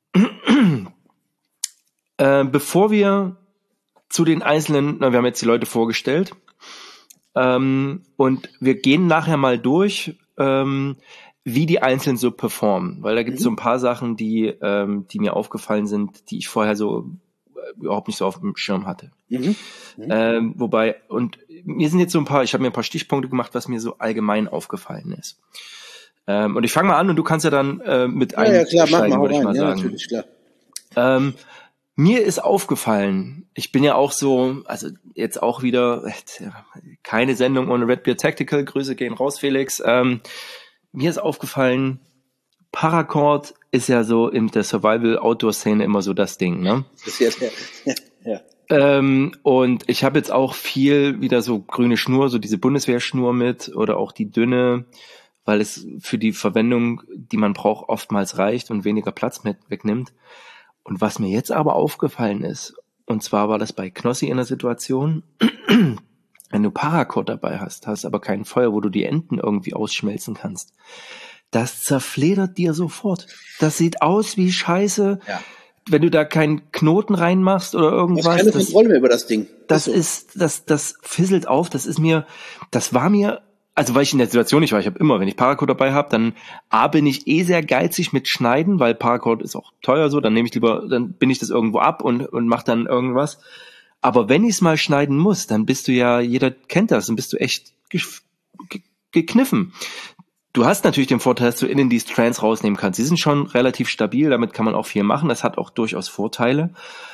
äh, bevor wir zu den einzelnen, na, wir haben jetzt die Leute vorgestellt, ähm, und wir gehen nachher mal durch, ähm, wie die Einzelnen so performen, weil da gibt es mhm. so ein paar Sachen, die ähm, die mir aufgefallen sind, die ich vorher so äh, überhaupt nicht so auf dem Schirm hatte. Mhm. Mhm. Ähm, wobei, und mir sind jetzt so ein paar, ich habe mir ein paar Stichpunkte gemacht, was mir so allgemein aufgefallen ist. Ähm, und ich fange mal an und du kannst ja dann äh, mit ja, ja, klar, mach mal würde ich rein. mal ja, sagen. Natürlich, klar. Ähm, mir ist aufgefallen, ich bin ja auch so, also jetzt auch wieder, äh, keine Sendung ohne Red Beer Tactical, Grüße gehen raus, Felix, ähm, mir ist aufgefallen, Paracord ist ja so in der Survival-Outdoor-Szene immer so das Ding, ne? Das ist ja, ja, ja. Ähm, und ich habe jetzt auch viel wieder so grüne Schnur, so diese Bundeswehrschnur mit oder auch die dünne, weil es für die Verwendung, die man braucht, oftmals reicht und weniger Platz mit wegnimmt. Und was mir jetzt aber aufgefallen ist, und zwar war das bei Knossi in der Situation, wenn du Paracord dabei hast, hast aber kein Feuer, wo du die Enden irgendwie ausschmelzen kannst. Das zerfledert dir sofort. Das sieht aus wie Scheiße. Ja. Wenn du da keinen Knoten reinmachst oder irgendwas. Du hast keine Kontrolle mehr über das Ding. Das, das ist, so. das, das fisselt auf. Das ist mir, das war mir, also weil ich in der Situation nicht war, ich habe immer, wenn ich Paracord dabei habe, dann A, bin ich eh sehr geizig mit Schneiden, weil Paracord ist auch teuer so, dann nehme ich lieber, dann bin ich das irgendwo ab und, und mach dann irgendwas. Aber wenn ich es mal schneiden muss, dann bist du ja, jeder kennt das, dann bist du echt ge- ge- gekniffen. Du hast natürlich den Vorteil, dass du innen die Strands rausnehmen kannst. Sie sind schon relativ stabil, damit kann man auch viel machen. Das hat auch durchaus Vorteile.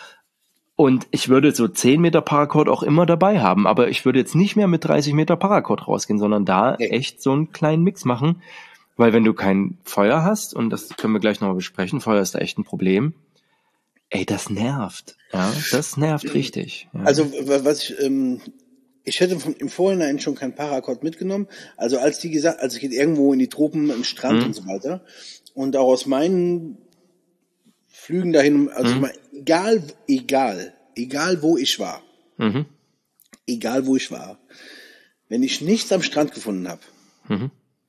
Und ich würde so zehn Meter Paracord auch immer dabei haben, aber ich würde jetzt nicht mehr mit dreißig Meter Paracord rausgehen, sondern da echt so einen kleinen Mix machen. Weil wenn du kein Feuer hast, und das können wir gleich nochmal besprechen, Feuer ist da echt ein Problem, ey, das nervt. Ja, das nervt richtig. Ja. Also, was ich, ähm, ich hätte vom, im Vorhinein schon kein Paracord mitgenommen. Also, als die gesagt, also, es geht irgendwo in die Tropen, im Strand mhm. und so weiter. Und auch aus meinen Flügen dahin, also, mhm. mal, egal, egal, egal wo ich war, mhm. egal wo ich war, wenn ich nichts am Strand gefunden habe, mhm.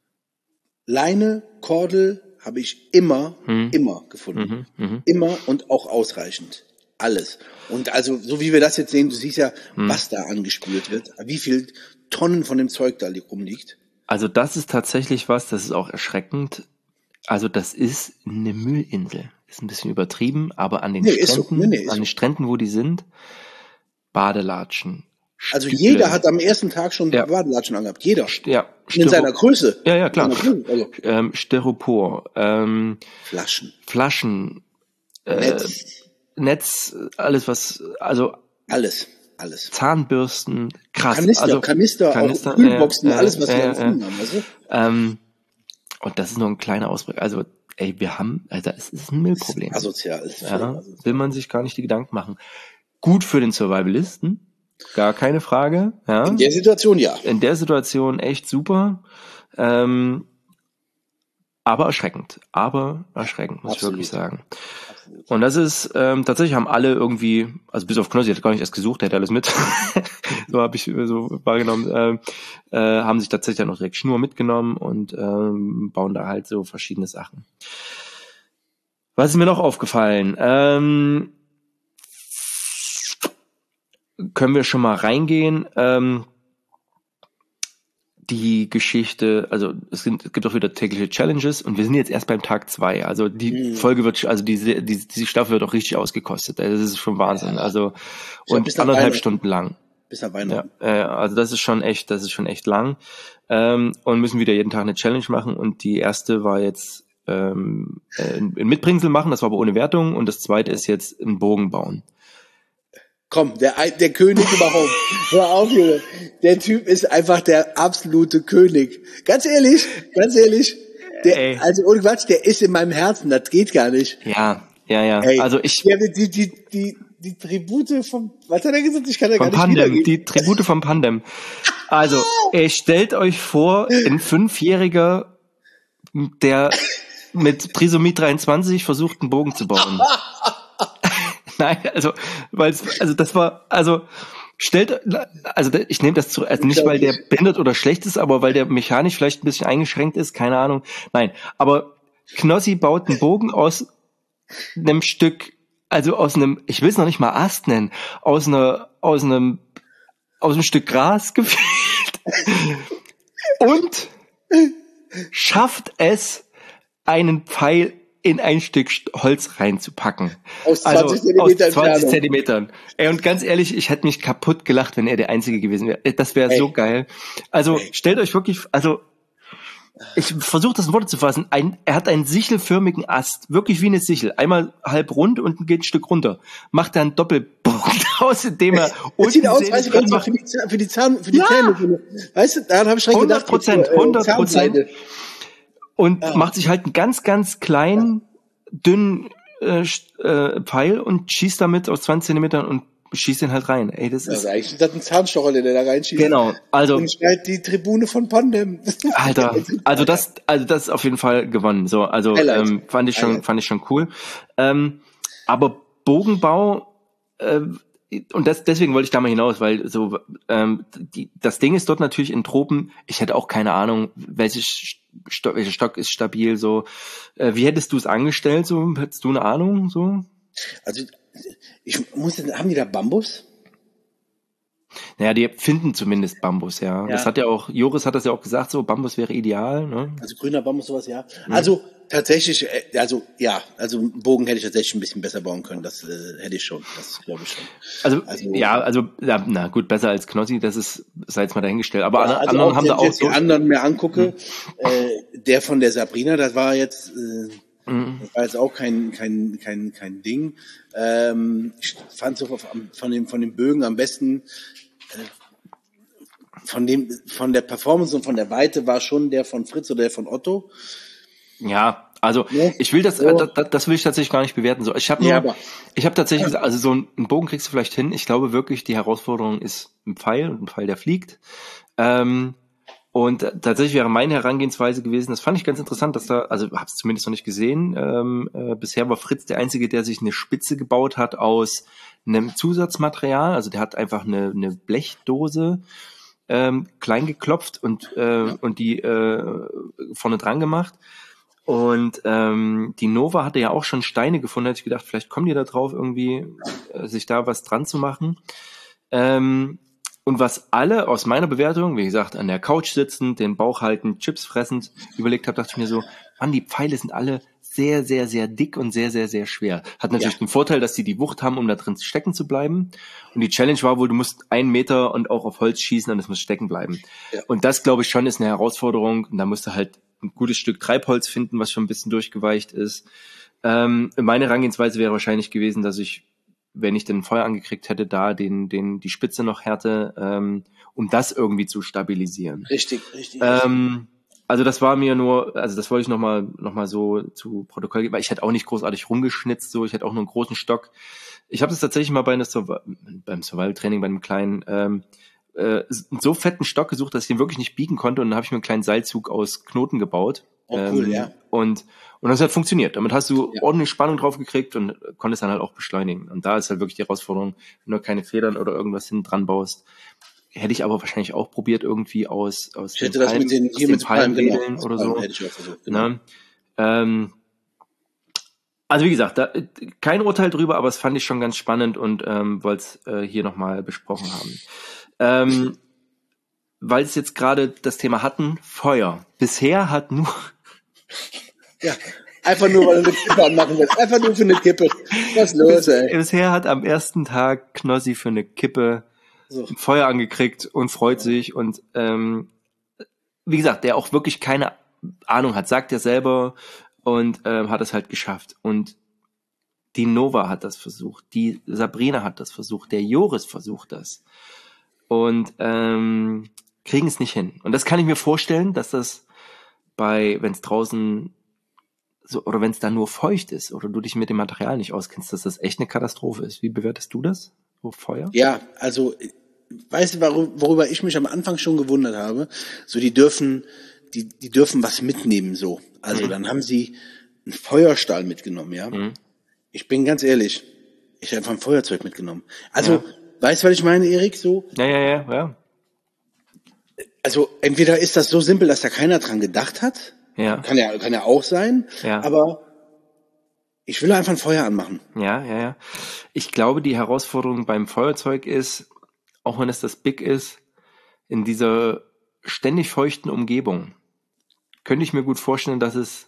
Leine, Kordel, habe ich immer, hm. immer gefunden. Mhm, mh. Immer und auch ausreichend. Alles. Und also, so wie wir das jetzt sehen, du siehst ja, hm. was da angespült wird, wie viel Tonnen von dem Zeug da rumliegt. Also das ist tatsächlich was, das ist auch erschreckend. Also das ist eine Müllinsel. Ist ein bisschen übertrieben, aber an den nee, Stränden, so. nee, nee, an den so. Stränden, wo die sind, Badelatschen. Also jeder hat am ersten Tag schon ja. Badelatschen angehabt. Jeder. Ja. In seiner Größe. Ja, ja, klar. Also. Ähm, Styropor. Ähm, Flaschen. Flaschen. Äh, Netz. Netz, alles was, also. Alles, alles. Zahnbürsten, krass. Kanister, also, Kanister, Kanister, auch Kühlboxen, äh, alles, was äh, wir äh, gefunden haben. Also. Ähm, Und das ist nur ein kleiner Ausblick. Also, ey, wir haben, also es ist ein Müllproblem. Asozial. Ist ja, asozial. Will man sich gar nicht die Gedanken machen. Gut für den Survivalisten, gar keine Frage. Ja. In der Situation ja. In der Situation echt super. Ähm, aber erschreckend. Aber erschreckend, muss Absolut. ich wirklich sagen. Absolut. Und das ist, ähm, tatsächlich haben alle irgendwie, also bis auf Knossi, der hat gar nicht erst gesucht, der hat alles mit. so habe ich so wahrgenommen, äh, äh, haben sich tatsächlich dann noch direkt Schnur mitgenommen und ähm, bauen da halt so verschiedene Sachen. Was ist mir noch aufgefallen? Ähm, können wir schon mal reingehen? Ähm, die Geschichte, also es, sind, es gibt auch wieder tägliche Challenges und wir sind jetzt erst beim Tag zwei. Also die mhm. Folge wird, also diese, diese, diese Staffel wird auch richtig ausgekostet. Das ist schon Wahnsinn. Ja. Also und anderthalb Stunden lang. Bis nach Weihnachten. Ja, äh, also das ist schon echt, das ist schon echt lang. Ähm, und müssen wieder jeden Tag eine Challenge machen. Und die erste war jetzt ähm, ein Mitbringsel machen, das war aber ohne Wertung. Und das zweite ist jetzt einen Bogen bauen. Komm, der, der König überhaupt. Hör auf, Junge. Der Typ ist einfach der absolute König. Ganz ehrlich, ganz ehrlich. Der, also ohne Quatsch, der ist in meinem Herzen. Das geht gar nicht. Ja, ja, ja. Ey, also ich. Ja, die, die, die, die Tribute vom, was hat er gesagt? Ich kann ja gar nicht Pandem, wiedergeben. Die Tribute vom Pandem. Also, ey, stellt euch vor, ein Fünfjähriger, der mit Trisomie dreiundzwanzig versucht, einen Bogen zu bauen. Nein, also, weil also das war, also stellt, also ich nehme das zu, also nicht weil der behindert oder schlecht ist, aber weil der mechanisch vielleicht ein bisschen eingeschränkt ist, keine Ahnung. Nein, aber Knossi baut einen Bogen aus einem Stück, also aus einem, ich will es noch nicht mal Ast nennen, aus einer, aus einem, aus einem Stück Gras gefühlt und schafft es, einen Pfeil in ein Stück Holz reinzupacken. Aus zwanzig Zentimetern. Also, aus zwanzig Zentimetern. Ey, und ganz ehrlich, ich hätte mich kaputt gelacht, wenn er der Einzige gewesen wäre. Das wäre so geil. Also, Ey. stellt euch wirklich, also, ich versuche das in Worte zu fassen. Ein, er hat einen sichelförmigen Ast, wirklich wie eine Sichel. Einmal halb rund und geht ein Stück runter. Macht da einen Doppelbogen aus, indem er unten sieht aus, weißt du, ganz für die, für die Zahn, für die ja. Zähne. Weißt du, daran habe ich schon gedacht. hundert Prozent, hundert Prozent. Und ah. macht sich halt einen ganz, ganz kleinen, dünnen äh, äh, Pfeil und schießt damit aus zwanzig Zentimetern und schießt den halt rein. Ey, das ja, ist eigentlich ist das ein Zahnstocher, der da reinschießt. Genau, also und schneidet die Tribune von Pandem. Alter, also das, also das ist auf jeden Fall gewonnen. So, also ähm, fand ich schon, Highlight. fand ich schon cool. Ähm, aber Bogenbau äh, und das, deswegen wollte ich da mal hinaus, weil so ähm, die, das Ding ist dort natürlich in Tropen. Ich hätte auch keine Ahnung, welches Stock, welcher Stock ist stabil. So, äh, wie hättest du es angestellt? So, hättest du eine Ahnung? So? Also ich muss, haben die da Bambus? Naja, die finden zumindest Bambus, ja. ja. Das hat ja auch, Joris hat das ja auch gesagt, so Bambus wäre ideal, ne? Also grüner Bambus, sowas, ja. Mhm. Also tatsächlich, also ja, also einen Bogen hätte ich tatsächlich ein bisschen besser bauen können, das äh, hätte ich schon, das glaube ich schon. Also, also ja, also, ja, na gut, besser als Knossi, das ist, sei jetzt mal dahingestellt. Aber ja, also anderen auch, haben da auch so... Wenn ich die anderen mir angucke, mhm. äh, der von der Sabrina, das war jetzt... Äh, Das war jetzt auch kein kein kein kein Ding. Ähm, ich fand so von den von den Bögen am besten äh, von dem von der Performance und von der Weite war schon der von Fritz oder der von Otto. Ja, also ja, ich will das, so. das das will ich tatsächlich gar nicht bewerten. So, ich habe nur, ja, aber, ich habe tatsächlich gesagt, also so einen Bogen kriegst du vielleicht hin. Ich glaube wirklich, die Herausforderung ist ein Pfeil und ein Pfeil, der fliegt. Ähm, Und tatsächlich wäre meine Herangehensweise gewesen, das fand ich ganz interessant, dass da, also habe es zumindest noch nicht gesehen, ähm, äh, bisher war Fritz der Einzige, der sich eine Spitze gebaut hat aus einem Zusatzmaterial, also der hat einfach eine, eine Blechdose ähm, klein geklopft und, äh, ja. und die äh, vorne dran gemacht. Und ähm, die Nova hatte ja auch schon Steine gefunden, hätte ich gedacht, vielleicht kommen die da drauf irgendwie, äh, sich da was dran zu machen. Ähm, Und was alle aus meiner Bewertung, wie gesagt, an der Couch sitzend, den Bauch haltend, Chips fressend, überlegt habe, dachte ich mir so, Mann, die Pfeile sind alle sehr, sehr, sehr dick und sehr, sehr, sehr schwer. Hat natürlich ja. den Vorteil, dass sie die Wucht haben, um da drin stecken zu bleiben. Und die Challenge war wohl, du musst einen Meter und auch auf Holz schießen und es muss stecken bleiben. Ja. Und das, glaube ich, schon ist eine Herausforderung. Und da musst du halt ein gutes Stück Treibholz finden, was schon ein bisschen durchgeweicht ist. Ähm, meine Herangehensweise wäre wahrscheinlich gewesen, dass ich, wenn ich den Feuer angekriegt hätte, da den, den, die Spitze noch härte, ähm, um das irgendwie zu stabilisieren. Richtig, richtig. Ähm, also das war mir nur, also das wollte ich nochmal noch mal so zu Protokoll geben, weil ich hätte auch nicht großartig rumgeschnitzt, so ich hätte auch nur einen großen Stock. Ich habe das tatsächlich mal bei einer Survi- beim Survival-Training, bei einem kleinen, ähm, äh, so fetten Stock gesucht, dass ich den wirklich nicht biegen konnte, und dann habe ich mir einen kleinen Seilzug aus Knoten gebaut. Oh, cool, ähm, ja. Und, und das hat funktioniert. Damit hast du Ja. ordentlich Spannung drauf gekriegt und konntest dann halt auch beschleunigen. Und da ist halt wirklich die Herausforderung, wenn du keine Federn oder irgendwas hinten dran baust. Hätte ich aber wahrscheinlich auch probiert, irgendwie aus, aus Ich hätte den das Palmen, mit den, aus hier den mit Palmen, genau. Palmwedeln oder so. Hätte ich auch versucht, genau. Ne? Ähm, also wie gesagt, da, kein Urteil drüber, aber es fand ich schon ganz spannend und ähm, wollte es äh, hier nochmal besprochen haben. Ähm, weil es jetzt gerade das Thema hatten, Feuer. Bisher hat nur... Ja, einfach nur, weil du eine Kippe anmachen willst. Einfach nur für eine Kippe. Was ist los, ey? Bisher hat am ersten Tag Knossi für eine Kippe So. Feuer angekriegt und freut sich. Und ähm, wie gesagt, der auch wirklich keine Ahnung hat, sagt er selber, und ähm, hat es halt geschafft. Und die Nova hat das versucht, die Sabrina hat das versucht, der Joris versucht das. Und ähm, kriegen es nicht hin. Und das kann ich mir vorstellen, dass das bei, wenn es draußen so, oder wenn es da nur feucht ist oder du dich mit dem Material nicht auskennst, dass das echt eine Katastrophe ist. Wie bewertest du das? So Feuer? Ja, also, weißt du, worüber ich mich am Anfang schon gewundert habe? So, die dürfen, die, die dürfen was mitnehmen, so. Also, mhm. dann haben sie einen Feuerstahl mitgenommen, ja. Mhm. Ich bin ganz ehrlich, ich habe einfach ein Feuerzeug mitgenommen. Also, ja. Weißt du, was ich meine, Erik, so? Ja, ja, ja, ja. Also, entweder ist das so simpel, dass da keiner dran gedacht hat. Ja. Kann ja, kann ja auch sein. Ja. Aber ich will einfach ein Feuer anmachen. Ja, ja, ja. Ich glaube, die Herausforderung beim Feuerzeug ist, auch wenn es das Big ist, in dieser ständig feuchten Umgebung, könnte ich mir gut vorstellen, dass es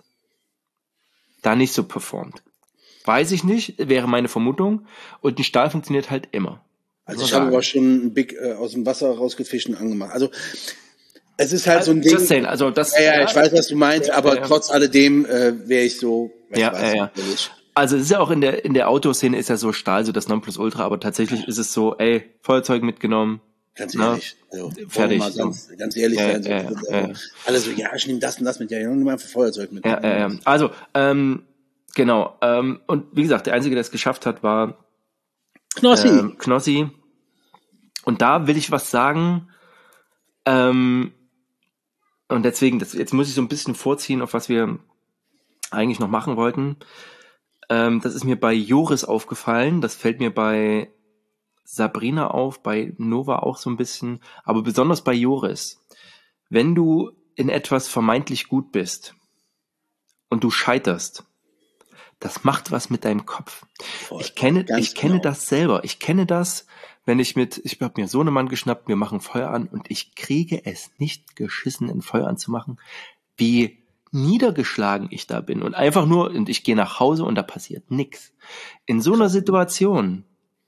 da nicht so performt. Weiß ich nicht, wäre meine Vermutung. Und ein Stahl funktioniert halt immer. Also ich habe aber schon ein Big äh, aus dem Wasser rausgefischt und angemacht. Also es ist halt also, so ein Ding. Just saying, also das, ja, ja, ich weiß, was du meinst, ja, aber ja, ja. trotz alledem äh, wäre ich so. Ja, weiß, ja, ja. Also es ist ja auch in der in der Autoszene ist ja so Stahl so das Nonplusultra, aber tatsächlich ja. ist es so, ey, Feuerzeug mitgenommen. Ganz ehrlich. Na, also, fertig. Mal ganz, ganz ehrlich ja, sein. So, ja, also, ja. Alle so, ja, ich nehme das und das mit, ja, ich nehme einfach Feuerzeug mit. Ja, ja, ja. Also, ähm, genau. Ähm, und wie gesagt, der Einzige, der es geschafft hat, war Knossi. Ähm, Knossi. Und da will ich was sagen. Ähm, und deswegen, das, jetzt muss ich so ein bisschen vorziehen, auf was wir eigentlich noch machen wollten. Ähm, das ist mir bei Joris aufgefallen. Das fällt mir bei Sabrina auf, bei Nova auch so ein bisschen. Aber besonders bei Joris. Wenn du in etwas vermeintlich gut bist und du scheiterst, das macht was mit deinem Kopf. Voll, ich kenne, ich kenne genau. das selber. Ich kenne das, wenn ich mit, ich habe mir Sohnemann geschnappt, wir machen Feuer an und ich kriege es nicht geschissen, ein Feuer anzumachen, wie niedergeschlagen ich da bin und einfach nur, und ich gehe nach Hause und da passiert nichts. In so einer Situation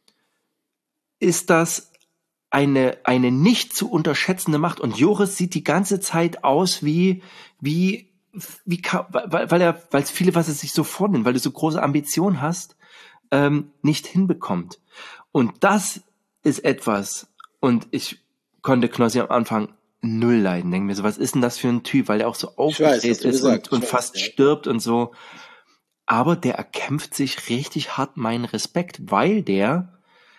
ist das eine, eine nicht zu unterschätzende Macht, und Joris sieht die ganze Zeit aus wie, wie, wie, weil, weil er, weil es viele, was er sich so vornimmt, weil du so große Ambitionen hast, ähm, nicht hinbekommt. Und das ist etwas, und ich konnte Knossi am Anfang null leiden. Denke mir so, was ist denn das für ein Typ, weil er auch so aufgedreht ist gesagt, und, und weiß, fast ja. stirbt und so. Aber der erkämpft sich richtig hart meinen Respekt, weil der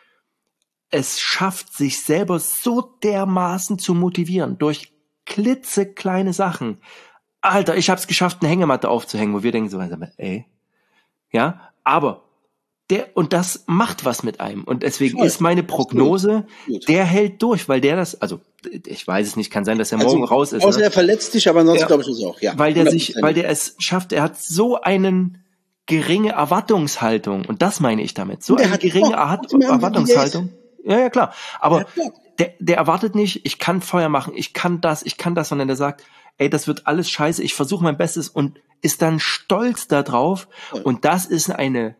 es schafft, sich selber so dermaßen zu motivieren durch klitzekleine Sachen. Alter, ich hab's geschafft, eine Hängematte aufzuhängen, wo wir denken so, ey, ja, aber der, und das macht was mit einem. Und deswegen Voll. ist meine Prognose, gut. Gut. der hält durch, weil der das, also, ich weiß es nicht, kann sein, dass er morgen also, raus ist. Außer ne? er verletzt sich, aber ansonsten ja. glaube ich es auch, ja. Weil der sich, weil der es schafft, er hat so einen geringe Erwartungshaltung, und das meine ich damit, so eine geringe Bock, Erwartungshaltung. Ja, ja, klar. Aber ja, der, der erwartet nicht, ich kann Feuer machen, ich kann das, ich kann das, sondern der sagt, ey, das wird alles scheiße, ich versuche mein Bestes, und ist dann stolz da drauf. Ja. Und das ist eine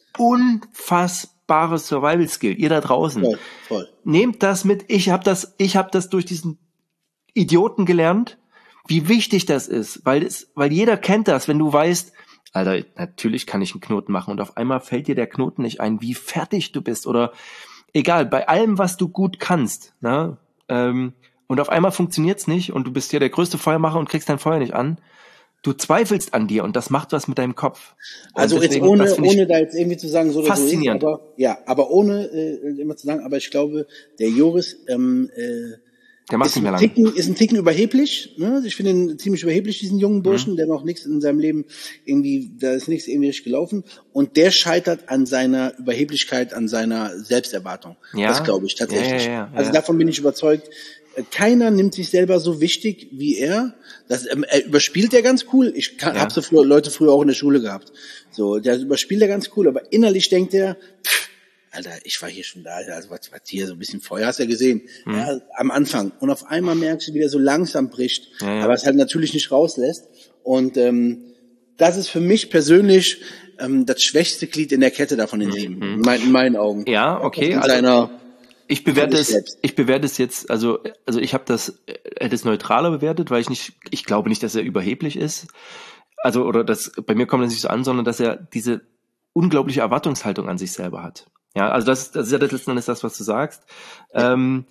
unfassbare Survival-Skill. Ihr da draußen. Voll, voll. Nehmt das mit. Ich habe das, ich habe das durch diesen Idioten gelernt, wie wichtig das ist, weil es, weil jeder kennt das, wenn du weißt, Alter, natürlich kann ich einen Knoten machen, und auf einmal fällt dir der Knoten nicht ein, wie fertig du bist, oder egal, bei allem, was du gut kannst, ne? Ähm, und auf einmal funktioniert's nicht und du bist ja der größte Feuermacher und kriegst dein Feuer nicht an. Du zweifelst an dir und das macht was mit deinem Kopf. Und also deswegen, jetzt ohne, ohne da jetzt irgendwie zu sagen, so oder so ist, aber ja, aber ohne äh, immer zu sagen, aber ich glaube, der Joris ähm, äh, der macht ist, nicht mehr ein lange. Ticken, ist ein Ticken überheblich. Ne? Ich finde ihn ziemlich überheblich, diesen jungen Burschen, mhm. der noch nichts in seinem Leben irgendwie, da ist nichts irgendwie richtig gelaufen. Und der scheitert an seiner Überheblichkeit, an seiner Selbsterwartung. Ja? Das glaube ich tatsächlich. Ja, ja, ja, also ja. Davon bin ich überzeugt. Keiner nimmt sich selber so wichtig wie er. Das ähm, er überspielt er ganz cool. Ich kann, ja. habe so früher, Leute früher auch in der Schule gehabt. So, der überspielt er ganz cool, aber innerlich denkt er, pff, Alter, ich war hier schon da, also was, was hier, so ein bisschen Feuer, hast du ja gesehen, mhm. ja, am Anfang. Und auf einmal merkst du, wie der so langsam bricht, ja, ja. aber es halt natürlich nicht rauslässt. Und ähm, das ist für mich persönlich ähm, das schwächste Glied in der Kette davon in sieben, mhm. in, mein, in meinen Augen. Ja, okay. In seiner, Ich bewerte es, ich bewerte es jetzt, also, also ich habe das, hätte es neutraler bewertet, weil ich nicht, ich glaube nicht, dass er überheblich ist. Also, oder das, bei mir kommt das nicht so an, sondern dass er diese unglaubliche Erwartungshaltung an sich selber hat. Ja, also das, das ist ja das letzten Endes das, was du sagst. Ja. Ähm,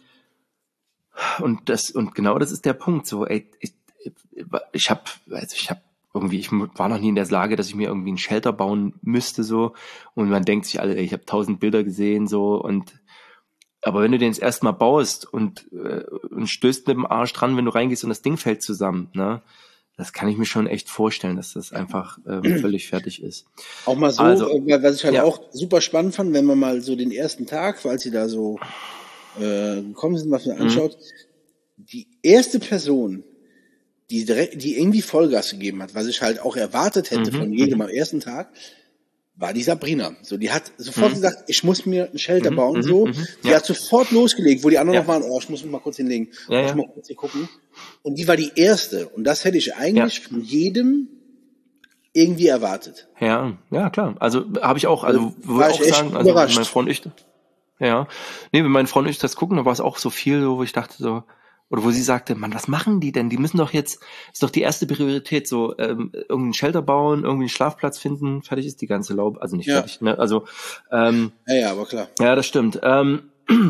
und das, und genau das ist der Punkt. So, ey, ich, ich habe, also ich habe irgendwie, ich war noch nie in der Lage, dass ich mir irgendwie ein Shelter bauen müsste, so. Und man denkt sich alle, ey, ich habe tausend Bilder gesehen, so, und aber wenn du den jetzt erstmal baust und, äh, und stößt mit dem Arsch dran, wenn du reingehst und das Ding fällt zusammen, ne, das kann ich mir schon echt vorstellen, dass das einfach ähm, völlig fertig ist. Auch mal so, also, was ich halt ja. auch super spannend fand, wenn man mal so den ersten Tag, falls sie da so äh, gekommen sind, was man anschaut, mhm. die erste Person, die direkt, die irgendwie Vollgas gegeben hat, was ich halt auch erwartet hätte mhm. von jedem am ersten Tag, war die Sabrina. So, die hat sofort mhm. gesagt, ich muss mir ein Shelter mhm. bauen, so. Mhm. Die ja. hat sofort losgelegt, wo die anderen ja. noch waren, oh, ich muss mich mal kurz hinlegen, ja, ich ja. muss mal kurz hier gucken. Und die war die erste. Und das hätte ich eigentlich ja. von jedem irgendwie erwartet. Ja, ja, klar. Also, habe ich auch, also, also würde ich auch sagen, also, mein Freund und ich, ja. Nee, wenn mein Freund und ich das gucken, da war es auch so viel, so, wo ich dachte so, oder wo sie sagte, Mann, was machen die denn? Die müssen doch jetzt, ist doch die erste Priorität, so ähm, irgendeinen Shelter bauen, irgendwie einen Schlafplatz finden, fertig ist die ganze Laube, also nicht ja. fertig, ne? Also ähm, ja, ja, aber klar. Ja, das stimmt. Ähm,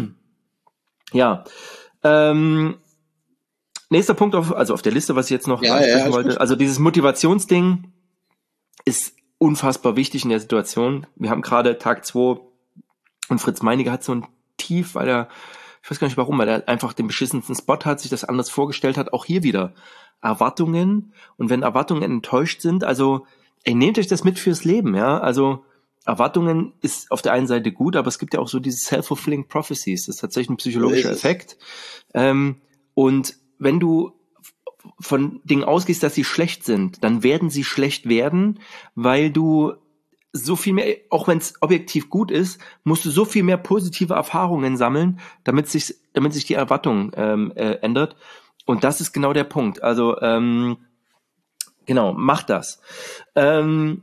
ja. Ähm, nächster Punkt auf, also auf der Liste, was ich jetzt noch ja, ansprechen ja, wollte. Gut. Also dieses Motivationsding ist unfassbar wichtig in der Situation. Wir haben gerade Tag zwei und Fritz Meinecke hat so ein Tief, weil er Ich weiß gar nicht warum, weil er einfach den beschissensten Spot hat, sich das anders vorgestellt hat. Auch hier wieder Erwartungen. Und wenn Erwartungen enttäuscht sind, also, ey, nehmt euch das mit fürs Leben, ja. Also, Erwartungen ist auf der einen Seite gut, aber es gibt ja auch so diese self-fulfilling prophecies. Das ist tatsächlich ein psychologischer so Effekt. Ähm, und wenn du von Dingen ausgehst, dass sie schlecht sind, dann werden sie schlecht werden, weil du so viel mehr, auch wenn es objektiv gut ist, musst du so viel mehr positive Erfahrungen sammeln, damit sich, damit sich die Erwartung ähm, äh, ändert. Und das ist genau der Punkt. Also ähm, genau, mach das. Ähm,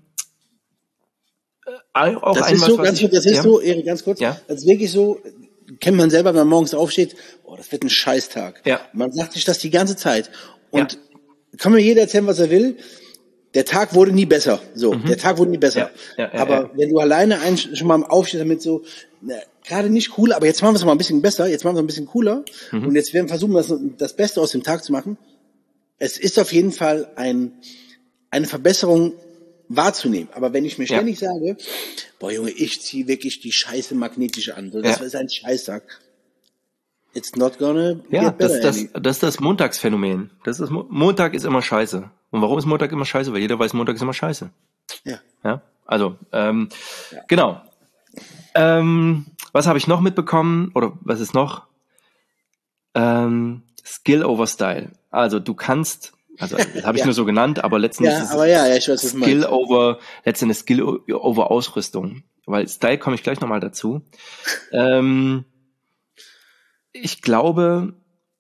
äh, auch das ein, ist was, so, was ganz ich, kurz, das ist ja? so, Erik, ganz kurz. Ja? Das ist wirklich so. Kennt man selber, wenn man morgens aufsteht. Oh, das wird ein Scheißtag. Ja. Man sagt sich das die ganze Zeit. Und ja. kann mir jeder erzählen, was er will. Der Tag wurde nie besser. So, mhm. der Tag wurde nie besser. Ja, ja, ja, aber ja. wenn du alleine ein, schon mal aufstehst damit so, na, gerade nicht cool, aber jetzt machen wir es mal ein bisschen besser, jetzt machen wir es ein bisschen cooler mhm. und jetzt werden wir versuchen, das, das Beste aus dem Tag zu machen. Es ist auf jeden Fall ein, eine Verbesserung wahrzunehmen. Aber wenn ich mir ständig ja. sage, boah Junge, ich ziehe wirklich die Scheiße magnetisch an, so, das ja. ist ein Scheißtag. It's not gonna ja, das, das, das ist das Montagsphänomen. Das ist, Montag ist immer scheiße. Und warum ist Montag immer scheiße? Weil jeder weiß, Montag ist immer scheiße. Ja. Ja, also, ähm, ja. genau. Ähm, was habe ich noch mitbekommen? Oder was ist noch? Ähm, Skill over Style. Also du kannst, also das habe ich ja. nur so genannt, aber letztendlich ja, ist aber ja, ja, ich weiß, was Skill over, letztendlich Skill over Ausrüstung. Weil Style komme ich gleich nochmal dazu. ähm, Ich glaube,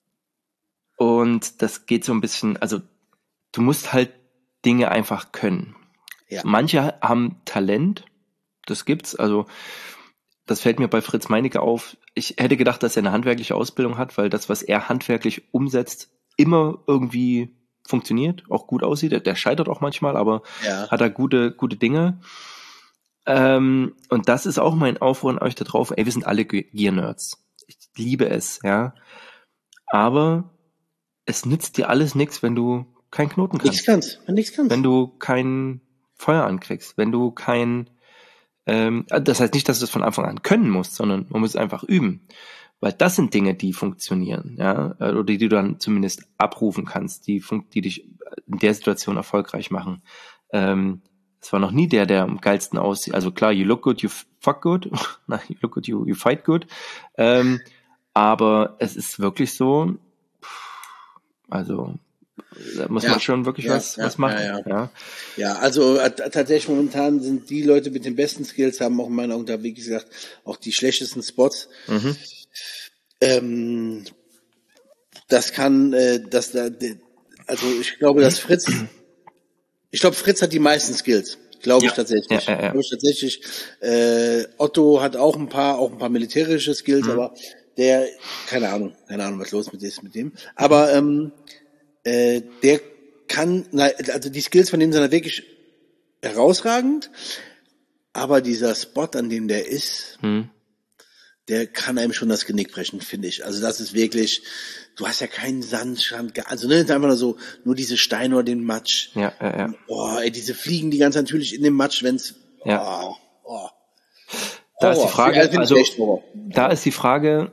und das geht so ein bisschen, also du musst halt Dinge einfach können. Ja. Manche haben Talent, das gibt's, also das fällt mir bei Fritz Meinecke auf. Ich hätte gedacht, dass er eine handwerkliche Ausbildung hat, weil das, was er handwerklich umsetzt, immer irgendwie funktioniert, auch gut aussieht. Der, der scheitert auch manchmal, aber ja. hat er gute, gute Dinge. Ähm, und das ist auch mein Aufruf an euch da drauf. Ey, wir sind alle Gear-Nerds. Ich liebe es, ja. aber es nützt dir alles nichts, wenn du keinen Knoten kannst. Nichts kannst, wenn nichts kannst. Wenn du kein Feuer ankriegst, wenn du kein, ähm, das heißt nicht, dass du es von Anfang an können musst, sondern man muss es einfach üben. Weil das sind Dinge, die funktionieren, ja, oder die du dann zumindest abrufen kannst, die, die dich in der Situation erfolgreich machen. Ähm, es war noch nie der, der am geilsten aussieht. Also klar, you look good, you fuck good. You look good, you, you fight good. Ähm, aber es ist wirklich so, also da muss ja, man schon wirklich ja, was, ja, was machen. Ja, ja. Ja. ja, also äh, tatsächlich momentan sind die Leute mit den besten Skills, haben auch in meinen Augen da, wie gesagt, auch die schlechtesten Spots. Mhm. Ähm, das kann, äh, das da, also ich glaube, dass Fritz, ich glaube, Fritz hat die meisten Skills. Glaube ich ja. tatsächlich. Ja, ja, ja. Glaube ich tatsächlich. Äh, Otto hat auch ein paar, auch ein paar militärische Skills, mhm. aber der, keine Ahnung, keine Ahnung, was los mit ist mit dem. Aber ähm, äh, der kann, na, also die Skills von dem sind wirklich herausragend, aber dieser Spot, an dem der ist, mhm. der kann einem schon das Genick brechen, finde ich. Also das ist wirklich, du hast ja keinen Sandstrand, also ne, einfach nur so, nur diese Steine oder den Matsch. Ja, ja, ja. Und, oh, ey, diese fliegen die ganz natürlich in dem Matsch, wenn's, ja. oh, oh. Da ist die Frage, also, da ist die Frage,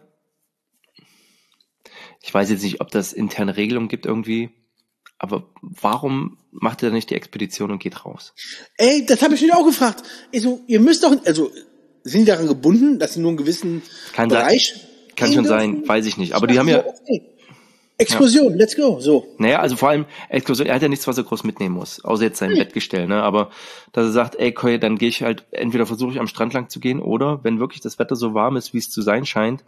ich weiß jetzt nicht, ob das interne Regelungen gibt irgendwie, aber warum macht ihr nicht die Expedition und geht raus? Ey, das habe ich mich auch gefragt. Also, ihr müsst doch, also, sind die daran gebunden, dass sie nur einen gewissen kann Bereich sein, Kann schon dürfen? sein, weiß ich nicht. Aber ich die haben ja... Okay. Exkursion, ja. let's go, so. Naja, also vor allem, Exkursion, er hat ja nichts, was er groß mitnehmen muss, außer jetzt sein hm. Bettgestell, ne, aber, dass er sagt, ey, okay, dann gehe ich halt, entweder versuche ich am Strand lang zu gehen, oder, wenn wirklich das Wetter so warm ist, wie es zu sein scheint,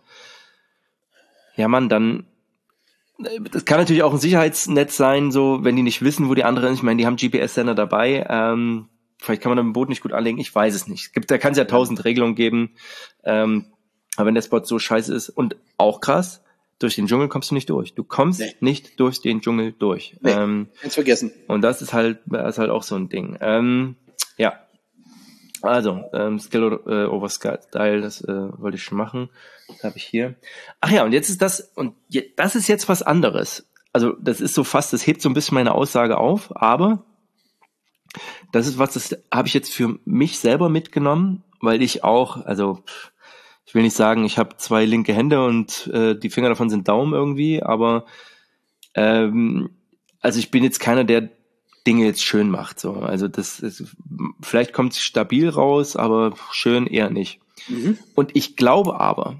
ja, Mann, dann, das kann natürlich auch ein Sicherheitsnetz sein, so, wenn die nicht wissen, wo die anderen sind, ich meine, die haben G P S-Sender dabei, ähm, vielleicht kann man ein Boot nicht gut anlegen, ich weiß es nicht. Es gibt, da kann es ja tausend Regelungen geben, ähm, aber wenn der Spot so scheiße ist, und auch krass, durch den Dschungel kommst du nicht durch. Du kommst nee. nicht durch den Dschungel durch. Nee, ähm, kannst vergessen. Und das ist halt, das ist halt auch so ein Ding. Ähm, ja. Also, ähm, Skill äh, over Style, das äh, wollte ich schon machen. Das habe ich hier. Ach ja, und jetzt ist das, und je, das ist jetzt was anderes. Also, das ist so fast, das hebt so ein bisschen meine Aussage auf, aber das ist was, das habe ich jetzt für mich selber mitgenommen, weil ich auch, also ich will nicht sagen, ich habe zwei linke Hände und äh, die Finger davon sind Daumen irgendwie, aber ähm, also ich bin jetzt keiner, der Dinge jetzt schön macht. So, also das ist, vielleicht kommt es stabil raus, aber schön eher nicht. Mhm. Und ich glaube aber,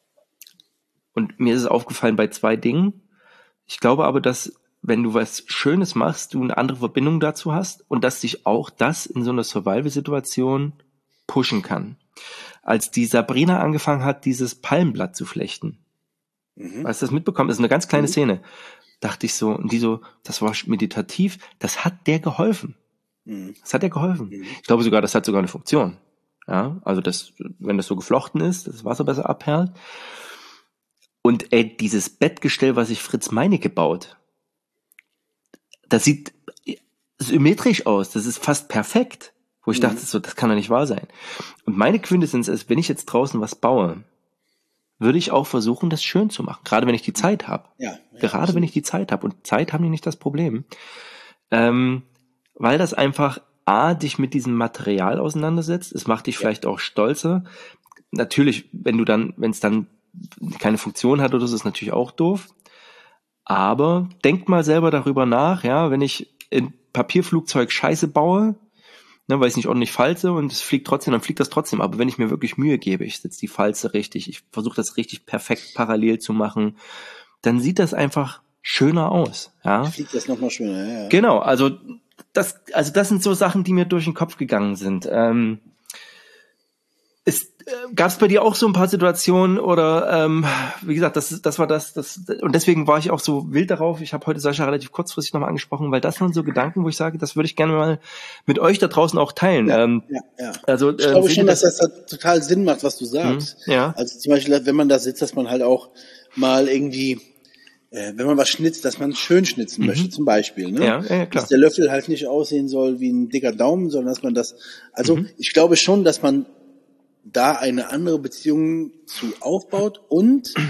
und mir ist es aufgefallen bei zwei Dingen, ich glaube aber, dass wenn du was Schönes machst, du eine andere Verbindung dazu hast und dass dich auch das in so einer Survival-Situation pushen kann. Als die Sabrina angefangen hat, dieses Palmblatt zu flechten, mhm. hast du das mitbekommen? Das ist eine ganz kleine mhm. Szene. Dachte ich so, und die so, das war meditativ, das hat der geholfen. Mhm. Das hat der geholfen. Mhm. Ich glaube sogar, das hat sogar eine Funktion. Ja, also das, wenn das so geflochten ist, das Wasser besser abperlt. Und ey, dieses Bettgestell, was sich Fritz Meinecke baut, das sieht symmetrisch aus, das ist fast perfekt. Wo ich mhm. dachte, so, das kann doch nicht wahr sein. Und meine Quintessenz ist, wenn ich jetzt draußen was baue, würde ich auch versuchen, das schön zu machen. Gerade wenn ich die Zeit habe. Ja, ja, Gerade absolut. wenn ich die Zeit habe. Und Zeit haben die nicht das Problem. Ähm, weil das einfach A, dich mit diesem Material auseinandersetzt. Es macht dich ja. vielleicht auch stolzer. Natürlich, wenn du dann, wenn es dann keine Funktion hat oder so, ist natürlich auch doof. Aber denk mal selber darüber nach, ja, wenn ich ein Papierflugzeug Scheiße baue, ne, weil ich es nicht ordentlich falze und es fliegt trotzdem, dann fliegt das trotzdem. Aber wenn ich mir wirklich Mühe gebe, ich setze die Falze richtig, ich versuche das richtig perfekt parallel zu machen, dann sieht das einfach schöner aus. Ja? Fliegt das nochmal schöner, ja. Genau, also das, also das sind so Sachen, die mir durch den Kopf gegangen sind. Ähm, ist, äh, gab es bei dir auch so ein paar Situationen oder ähm, wie gesagt, das, das war das, das und deswegen war ich auch so wild darauf. Ich habe heute Sascha relativ kurzfristig nochmal angesprochen, weil das waren so Gedanken, wo ich sage, das würde ich gerne mal mit euch da draußen auch teilen. Ja, ähm, ja, ja. Also, ich glaube schon, dass das, das total Sinn macht, was du sagst. Mhm, ja. Also zum Beispiel, wenn man da sitzt, dass man halt auch mal irgendwie, äh, wenn man was schnitzt, dass man schön schnitzen mhm. möchte, zum Beispiel. Ne? Ja, ja, klar. Dass der Löffel halt nicht aussehen soll wie ein dicker Daumen, sondern dass man das, also mhm. ich glaube schon, dass man da eine andere Beziehung zu aufbaut und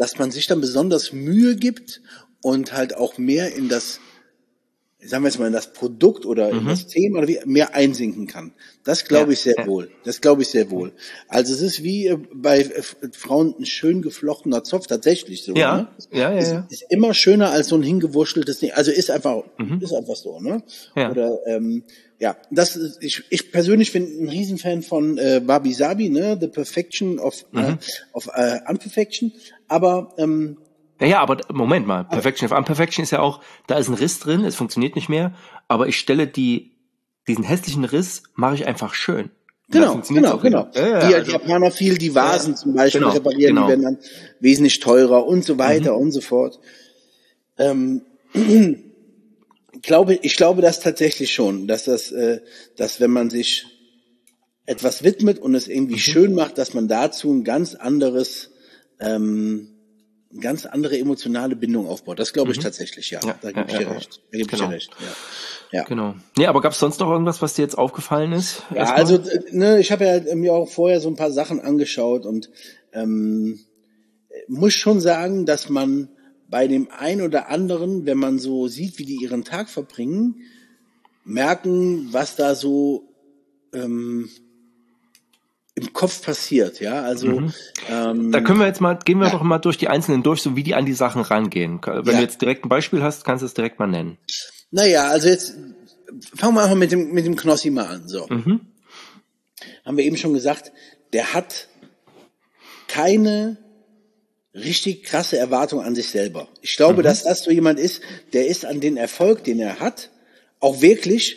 dass man sich dann besonders Mühe gibt und halt auch mehr in das, sagen wir jetzt mal, in das Produkt oder in mhm. das Thema oder wie, mehr einsinken kann. Das glaube ja, ich sehr ja. wohl. Das glaube ich sehr wohl. Also es ist wie bei Frauen ein schön geflochtener Zopf, tatsächlich so. Ja, ne? ja, ja, ist, ja. Ist immer schöner als so ein hingewurschteltes Ding. Also ist einfach, mhm. ist einfach so, ne? Ja. Oder, ähm, ja, das ist, ich, ich persönlich bin ein Riesenfan von äh, Wabi Sabi, ne? The Perfection of, mhm. äh, of uh, Unperfection. Aber, ähm, Ja, ja, aber Moment mal, Perfection of Unperfection ist ja auch, da ist ein Riss drin, es funktioniert nicht mehr, aber ich stelle die, diesen hässlichen Riss, mache ich einfach schön. Genau, genau, genau. Ja, ja, die, also, die Japaner viel, die Vasen ja, zum Beispiel genau, reparieren, genau. die werden dann wesentlich teurer und so weiter mhm. und so fort. Ähm, ich glaube, ich glaube das tatsächlich schon, dass das, äh, dass wenn man sich etwas widmet und es irgendwie mhm. schön macht, dass man dazu ein ganz anderes, ähm, eine ganz andere emotionale Bindung aufbaut. Das glaube ich mhm. tatsächlich, ja. ja da gebe ja, ich dir ja, recht. Da gebe genau. ich dir recht. Ja. Ja. Genau. Nee, aber gab es sonst noch irgendwas, was dir jetzt aufgefallen ist? Ja, erstmal? also ne, ich habe ja mir auch vorher so ein paar Sachen angeschaut und ähm, muss schon sagen, dass man bei dem einen oder anderen, wenn man so sieht, wie die ihren Tag verbringen, merken, was da so ähm, im Kopf passiert, ja, also mhm. ähm, da können wir jetzt mal, gehen wir ja. doch mal durch die Einzelnen durch, so wie die an die Sachen rangehen. Wenn ja. du jetzt direkt ein Beispiel hast, kannst du es direkt mal nennen. Naja, also jetzt fangen wir einfach mit dem mit dem Knossi mal an. So, mhm. haben wir eben schon gesagt, der hat keine richtig krasse Erwartung an sich selber. Ich glaube, mhm. dass das so jemand ist, der ist an den Erfolg, den er hat, auch wirklich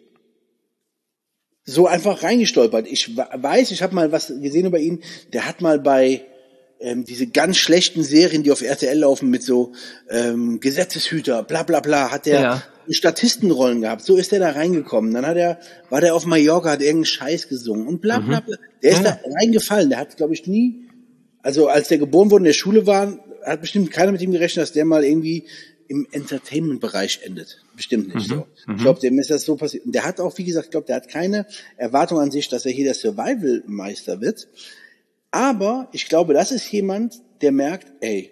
so einfach reingestolpert. Ich weiß, ich habe mal was gesehen über ihn, der hat mal bei ähm, diese ganz schlechten Serien, die auf R T L laufen, mit so ähm, Gesetzeshüter, bla bla bla, hat der ja. Statistenrollen gehabt. So ist er da reingekommen. Dann hat er, war der auf Mallorca, hat irgendeinen Scheiß gesungen und bla bla bla. Der ist ja. da reingefallen. Der hat, glaube ich, nie, also als der geboren wurde in der Schule war, hat bestimmt keiner mit ihm gerechnet, dass der mal irgendwie im Entertainment-Bereich endet. Bestimmt nicht mhm, so. Ich glaube, dem ist das so passiert. Und der hat auch, wie gesagt, ich glaube, der hat keine Erwartung an sich, dass er hier der Survival-Meister wird. Aber ich glaube, das ist jemand, der merkt, ey,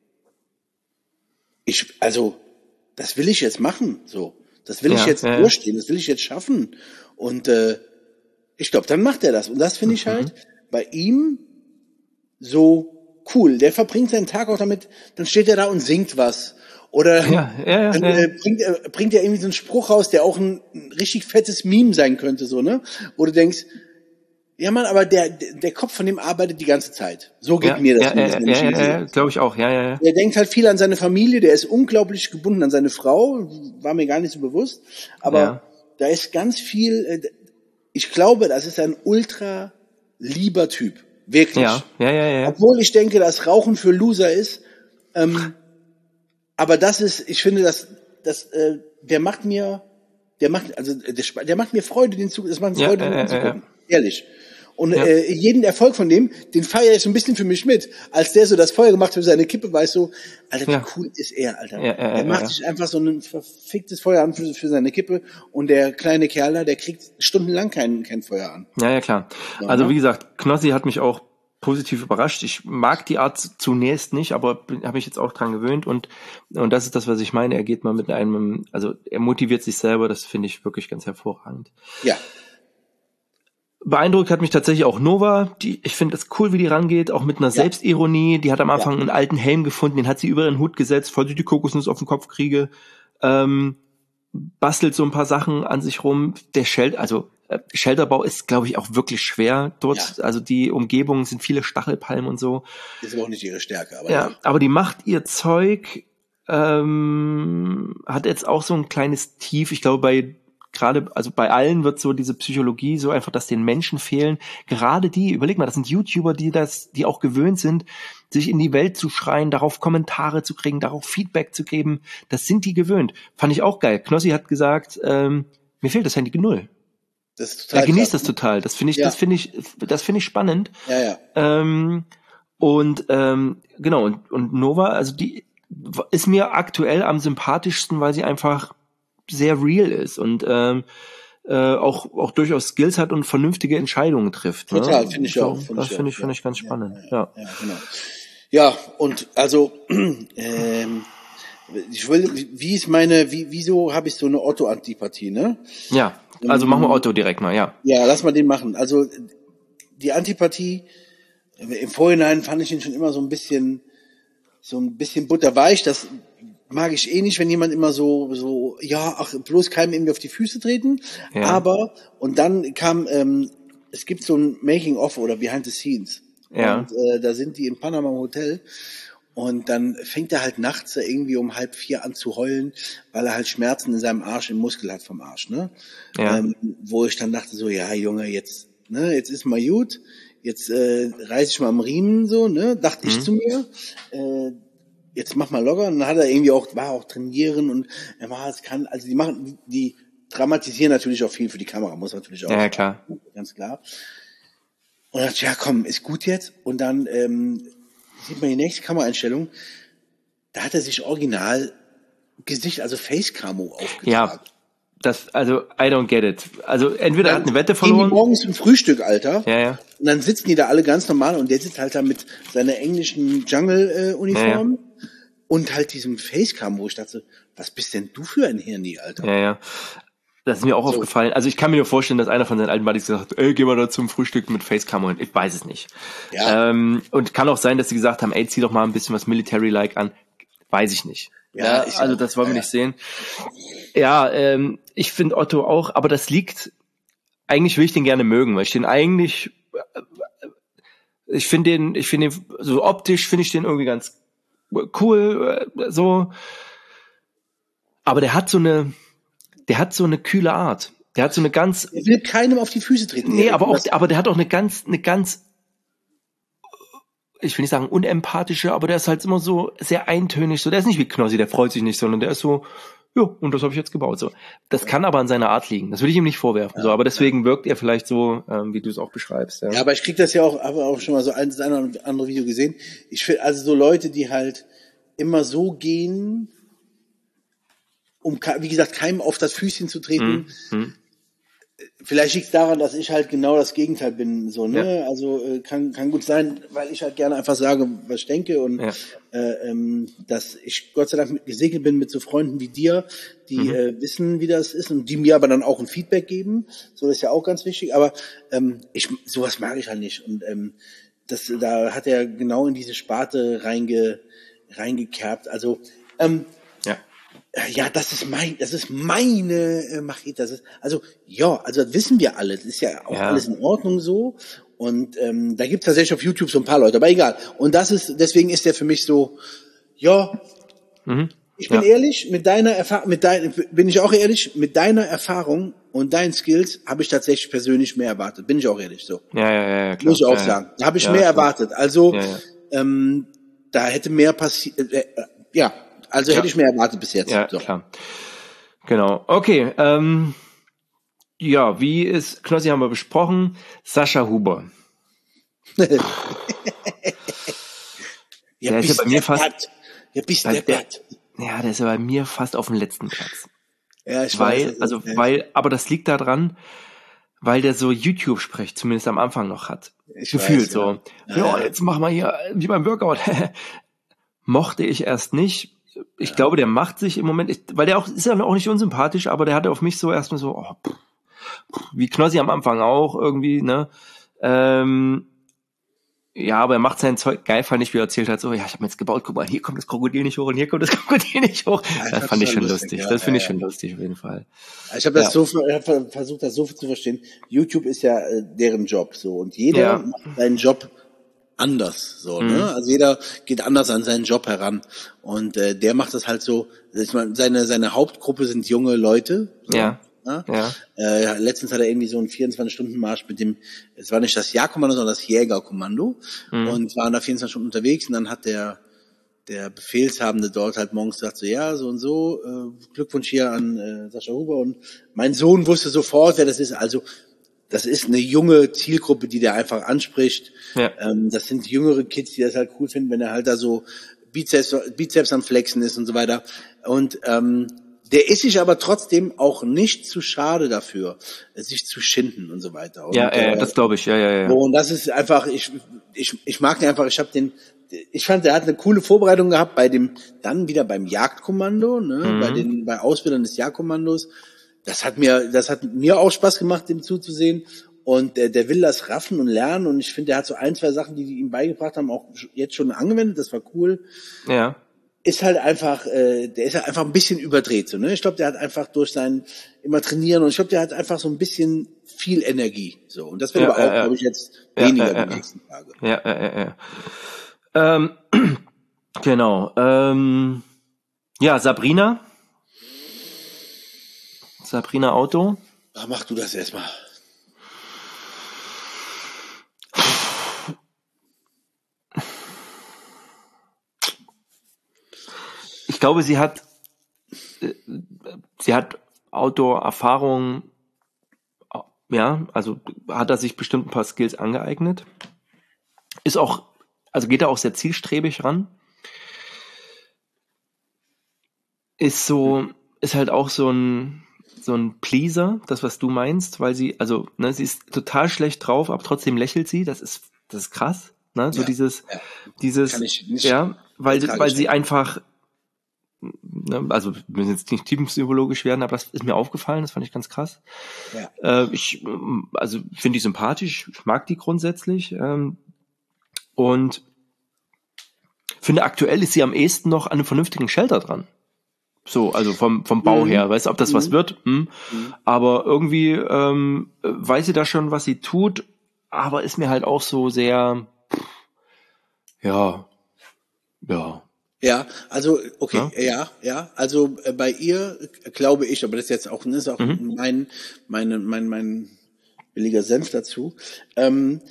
ich, also, das will ich jetzt machen, so. Das will ja, ich jetzt ja. durchstehen, das will ich jetzt schaffen. Und äh, ich glaube, dann macht er das. Und das finde ich mhm. halt bei ihm so cool. Der verbringt seinen Tag auch damit, dann steht er da und singt was. Oder ja, ja, ja, dann äh, bringt, äh, bringt er irgendwie so einen Spruch raus, der auch ein, ein richtig fettes Meme sein könnte, so, ne? Wo du denkst, ja Mann, aber der der Kopf von dem arbeitet die ganze Zeit. So geht ja, mir das. Ja, ja, ja, ja, ja, ja glaube ich auch, ja, ja, ja. Der denkt halt viel an seine Familie, der ist unglaublich gebunden an seine Frau, war mir gar nicht so bewusst. Aber ja. da ist ganz viel, äh, ich glaube, das ist ein ultra lieber Typ. Wirklich. Ja, ja, ja, ja. Obwohl ich denke, dass Rauchen für Loser ist, ähm, aber das ist, ich finde, dass, dass äh, der macht mir, der macht, also der, der macht mir Freude, den zu, das macht mir Freude, ja, den äh, zu gucken. Äh, Ehrlich. Und ja. äh, jeden Erfolg von dem, den feiere ich so ein bisschen für mich mit. Als der so das Feuer gemacht hat für seine Kippe, war ich so, Alter, wie ja. cool ist er, Alter. Ja, äh, der macht äh, sich einfach so ein verficktes Feuer an für, für seine Kippe und der kleine Kerl da, der kriegt stundenlang kein, kein Feuer an. Ja, ja, klar. Ja, also wie gesagt, Knossi hat mich auch positiv überrascht. Ich mag die Art zunächst nicht, aber habe mich jetzt auch dran gewöhnt und und das ist das, was ich meine. Er geht mal mit einem, also er motiviert sich selber. Das finde ich wirklich ganz hervorragend. Ja. Beeindruckt hat mich tatsächlich auch Nova. Die, ich finde es cool, wie die rangeht, auch mit einer ja. Selbstironie. Die hat am Anfang ja. einen alten Helm gefunden, den hat sie über ihren Hut gesetzt, falls ich die Kokosnuss auf den Kopf kriege. Ähm, bastelt so ein paar Sachen an sich rum. Der Shell, also Shelterbau ist, glaube ich, auch wirklich schwer dort. Ja. Also die Umgebungen sind viele Stachelpalmen und so. Ist aber auch nicht ihre Stärke. Aber ja, ja. aber die macht ihr Zeug, ähm, hat jetzt auch so ein kleines Tief. Ich glaube, bei gerade, also bei allen wird so diese Psychologie so einfach, dass den Menschen fehlen. Gerade die, überleg mal, das sind YouTuber, die das, die auch gewöhnt sind, sich in die Welt zu schreien, darauf Kommentare zu kriegen, darauf Feedback zu geben. Das sind die gewöhnt. Fand ich auch geil. Knossi hat gesagt, ähm, mir fehlt das Handy null. Das ist total er genießt das total. Das finde ich, ja. das finde ich, das finde ich spannend. Ja, ja. Ähm, und ähm, genau und, und Nova, also die ist mir aktuell am sympathischsten, weil sie einfach sehr real ist und ähm, äh, auch auch durchaus Skills hat und vernünftige Entscheidungen trifft. Total, ne? finde ich so, auch. Find das finde ich, ja. finde ich ganz spannend. Ja, ja, ja. ja, genau. Ja, und also ähm, ich will, wie ist meine, wie, wieso habe ich so eine Otto-Antipathie, ne? Ja, also machen wir Otto direkt mal, ja. Ja, lass mal den machen. Also die Antipathie, im Vorhinein fand ich ihn schon immer so ein bisschen, so ein bisschen butterweich. Das mag ich eh nicht, wenn jemand immer so, so, ja, ach, bloß keinem irgendwie auf die Füße treten. Ja. Aber, und dann kam, ähm, es gibt so ein Making-of oder Behind the Scenes. Ja. Und äh, da sind die im Panama Hotel. Und dann fängt er halt nachts irgendwie um halb vier an zu heulen, weil er halt Schmerzen in seinem Arsch, im Muskel hat vom Arsch, ne? Ja. Ähm, wo ich dann dachte so, ja, Junge, jetzt, ne, jetzt ist mal gut, jetzt äh, reiß ich mal am Riemen, so, ne, dachte mhm. ich zu mir, äh, jetzt mach mal locker. Und dann hat er irgendwie auch, war auch trainieren und er war, es kann, also die machen, die dramatisieren natürlich auch viel für die Kamera, muss natürlich auch. Ja, klar. Ganz klar. Und dann dachte ich, ja komm, ist gut jetzt. Und dann, ähm, sieht man die nächste Kameraeinstellung, da hat er sich original Gesicht, also Face-Camo aufgetragen. Ja, das, also, I don't get it. Also, entweder er hat eine Wette verloren. Die morgens zum Frühstück, Alter. Ja, ja. Und dann sitzen die da alle ganz normal und der sitzt halt da mit seiner englischen Jungle-Uniform ja, ja. und halt diesem Face-Camo, wo ich dachte, was bist denn du für ein Hirni, Alter? Ja, ja. Das ist mir auch so aufgefallen. Also ich kann mir nur vorstellen, dass einer von seinen alten Buddies gesagt hat, ey, geh mal da zum Frühstück mit Facecam hin. Ich weiß es nicht. Ja. Ähm, und kann auch sein, dass sie gesagt haben, ey, zieh doch mal ein bisschen was Military-like an. Weiß ich nicht. Ja, ja also das wollen wir ja. nicht sehen. Ja, ähm, ich finde Otto auch, aber das liegt, eigentlich will ich den gerne mögen, weil ich den eigentlich, ich finde den, ich finde den, so optisch finde ich den irgendwie ganz cool, so. Aber der hat so eine, Der hat so eine kühle Art. Der hat so eine ganz. Er will keinem auf die Füße treten. Nee, aber auch, aber der hat auch eine ganz, eine ganz, ich will nicht sagen unempathische, aber der ist halt immer so sehr eintönig. So, der ist nicht wie Knossi, der freut sich nicht, sondern der ist so, ja, und das habe ich jetzt gebaut. So, das kann aber an seiner Art liegen. Das will ich ihm nicht vorwerfen. Ja, so, aber deswegen ja. wirkt er vielleicht so, ähm, wie du es auch beschreibst. Ja. ja, aber ich krieg das ja auch, habe auch schon mal so ein, das eine oder andere Video gesehen. Ich finde also so Leute, die halt immer so gehen, um, wie gesagt, keinem auf das Füßchen zu treten. Mhm. Vielleicht liegt es daran, dass ich halt genau das Gegenteil bin, so, ne? Ja. Also äh, kann kann gut sein, weil ich halt gerne einfach sage, was ich denke und ja. äh, ähm, dass ich Gott sei Dank mit gesegnet bin mit so Freunden wie dir, die mhm. äh, wissen, wie das ist und die mir aber dann auch ein Feedback geben. So, das ist ja auch ganz wichtig. Aber ähm, ich sowas mag ich halt nicht und ähm, das da hat er genau in diese Sparte reinge reingekerbt. Also ähm, ja. Ja, das ist mein, das ist meine äh, Machete. Das ist, also ja, also das wissen wir alle. Das ist ja auch ja. alles in Ordnung so. Und ähm, da gibt's tatsächlich auf YouTube so ein paar Leute, aber egal. Und das ist, deswegen ist der für mich so, ja, mhm. ich bin ja. ehrlich, mit deiner Erfahrung, mit dein, bin ich auch ehrlich, mit deiner Erfahrung und deinen Skills habe ich tatsächlich persönlich mehr erwartet. Bin ich auch ehrlich so. Ja, ja, ja, klar. Muss ich auch ja, sagen. Ja. Da habe ich ja, mehr klar. erwartet. Also ja, ja. Ähm, da hätte mehr passiert. Äh, äh, ja. Also hätte ja. ich mehr erwartet bis jetzt. Ja, so. klar. Genau. Okay. Ähm, ja, wie ist, Knossi haben wir besprochen. Sascha Huber. ja, der ist ja bei mir fast. Bad. Ja, bist der, der Ja, der ist ja bei mir fast auf dem letzten Platz. Ja, ich weil, weiß. Also, ja. weil, aber das liegt daran, weil der so YouTube-Sprech zumindest am Anfang noch hat. Ich Gefühlt weiß, so. Ja, ja, ja, jetzt machen wir hier wie beim Workout. Mochte ich erst nicht. Ich ja. glaube, der macht sich im Moment, ich, weil der auch ist ja auch nicht unsympathisch, aber der hatte auf mich so erstmal so, oh, pff, pff, wie Knossi am Anfang auch irgendwie, ne? Ähm, ja, aber er macht sein Zeug geil, fand ich, wie er erzählt hat, so, ja, ich habe mir jetzt gebaut, guck mal, hier kommt das Krokodil nicht hoch und hier kommt das Krokodil nicht hoch. Ja, das fand ich schon lustig, lustig. Ja, das finde ja, ich schon ja. lustig auf jeden Fall. Ich habe das ja. so, ich hab versucht, das so zu verstehen. YouTube ist ja äh, deren Job, so, und jeder ja. macht seinen Job anders, so, mhm. ne? Also jeder geht anders an seinen Job heran und äh, der macht das halt so. Ich meine, seine seine Hauptgruppe sind junge Leute. So, ja. ne? ja. Äh, letztens hat er irgendwie so einen vierundzwanzig-Stunden-Marsch mit dem, es war nicht das Jagdkommando, sondern das Jägerkommando mhm. und waren da vierundzwanzig Stunden unterwegs und dann hat der der Befehlshabende dort halt morgens gesagt so, ja, so und so, äh, Glückwunsch hier an äh, Sascha Huber und mein Sohn wusste sofort, wer das ist, also das ist eine junge Zielgruppe, die der einfach anspricht. Ja. Ähm, das sind jüngere Kids, die das halt cool finden, wenn er halt da so Bizeps, Bizeps am Flexen ist und so weiter. Und ähm, Der ist sich aber trotzdem auch nicht zu schade dafür, sich zu schinden und so weiter. Und, ja, äh, das glaube ich, ja, ja, ja. Und das ist einfach, ich, ich, ich mag den einfach, ich habe den, ich fand, der hat eine coole Vorbereitung gehabt bei dem, dann wieder beim Jagdkommando, ne, mhm. bei den, bei Ausbildern des Jagdkommandos. Das hat mir, das hat mir auch Spaß gemacht, dem zuzusehen. Und der, der will das raffen und lernen. Und ich finde, der hat so ein, zwei Sachen, die die ihm beigebracht haben, auch jetzt schon angewendet. Das war cool. Ja. Ist halt einfach, äh, der ist halt einfach ein bisschen überdreht, so, ne? Ich glaube, der hat einfach durch sein immer trainieren und ich glaube, der hat einfach so ein bisschen viel Energie, so. Und das wird ja, aber auch, äh, glaube ich, jetzt weniger ja, äh, die nächsten Tage. Ja, ja, ja, ja. Ähm, genau. Ähm, ja, Sabrina. Sabrina Auto. Ach, mach du das erstmal. Ich glaube, sie hat, sie hat Outdoor-Erfahrung, ja, also hat er sich bestimmt ein paar Skills angeeignet. Ist auch, also geht er auch sehr zielstrebig ran. Ist so, ist halt auch so ein, so ein Pleaser, das, was du meinst, weil sie, also, ne, sie ist total schlecht drauf, aber trotzdem lächelt sie, das ist, das ist krass, ne, so ja, dieses, ja. dieses, ja, weil, weil sie einfach, also wir müssen jetzt nicht tiefenpsychologisch werden, aber das ist mir aufgefallen, das fand ich ganz krass. Ja. Äh, ich also finde die sympathisch, ich mag die grundsätzlich ähm, und finde aktuell ist sie am ehesten noch an einem vernünftigen Shelter dran. So, also vom vom Bau mhm. her, weißt du, ob das mhm. was wird, hm. mhm. aber irgendwie ähm, weiß sie da schon, was sie tut, aber ist mir halt auch so sehr, ja, ja, Ja, also okay, ja, ja, ja. Also äh, bei ihr äh, glaube ich, aber das ist jetzt auch, ne, ist auch mhm. mein, meine, mein, mein billiger Senf dazu. Ähm,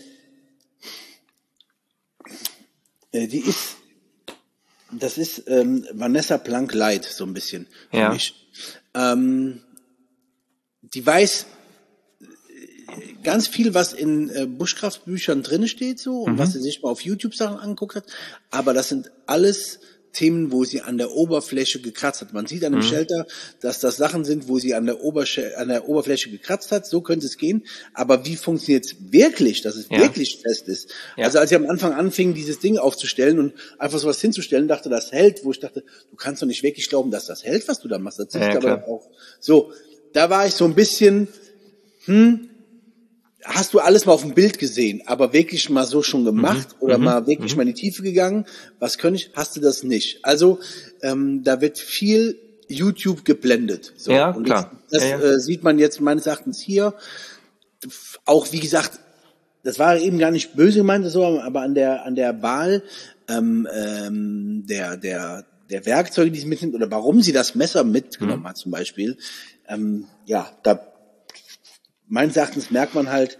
äh, die ist, das ist ähm, Vanessa Plank Light so ein bisschen für ja. mich. Ähm, die weiß ganz viel, was in äh, Bushcraft-Büchern drin steht, so und mhm. was sie sich mal auf YouTube Sachen angeguckt hat. Aber das sind alles Themen, wo sie an der Oberfläche gekratzt hat. Man sieht an dem mhm. Shelter, dass das Sachen sind, wo sie an der, Obersche- an der Oberfläche gekratzt hat. So könnte es gehen. Aber wie funktioniert es wirklich, dass es ja. wirklich fest ist? Ja. Also als sie am Anfang anfing, dieses Ding aufzustellen und einfach sowas hinzustellen, dachte, das hält, wo ich dachte, du kannst doch nicht wirklich glauben, dass das hält, was du da machst. Das ja, aber auch so. Da war ich so ein bisschen, hm, hast du alles mal auf dem Bild gesehen, aber wirklich mal so schon gemacht mhm, oder mhm, mal wirklich mhm. mal in die Tiefe gegangen? Was könnte ich? Hast du das nicht? Also ähm, da wird viel YouTube geblendet. So. Ja, und klar. Das, das ja, ja. Äh, sieht man jetzt meines Erachtens hier. Auch wie gesagt, das war eben gar nicht böse gemeint, so, aber an der an der Wahl ähm, ähm, der der der Werkzeuge, die sie mitnimmt oder warum sie das Messer mitgenommen mhm. hat zum Beispiel, ähm, ja, da meines Erachtens merkt man halt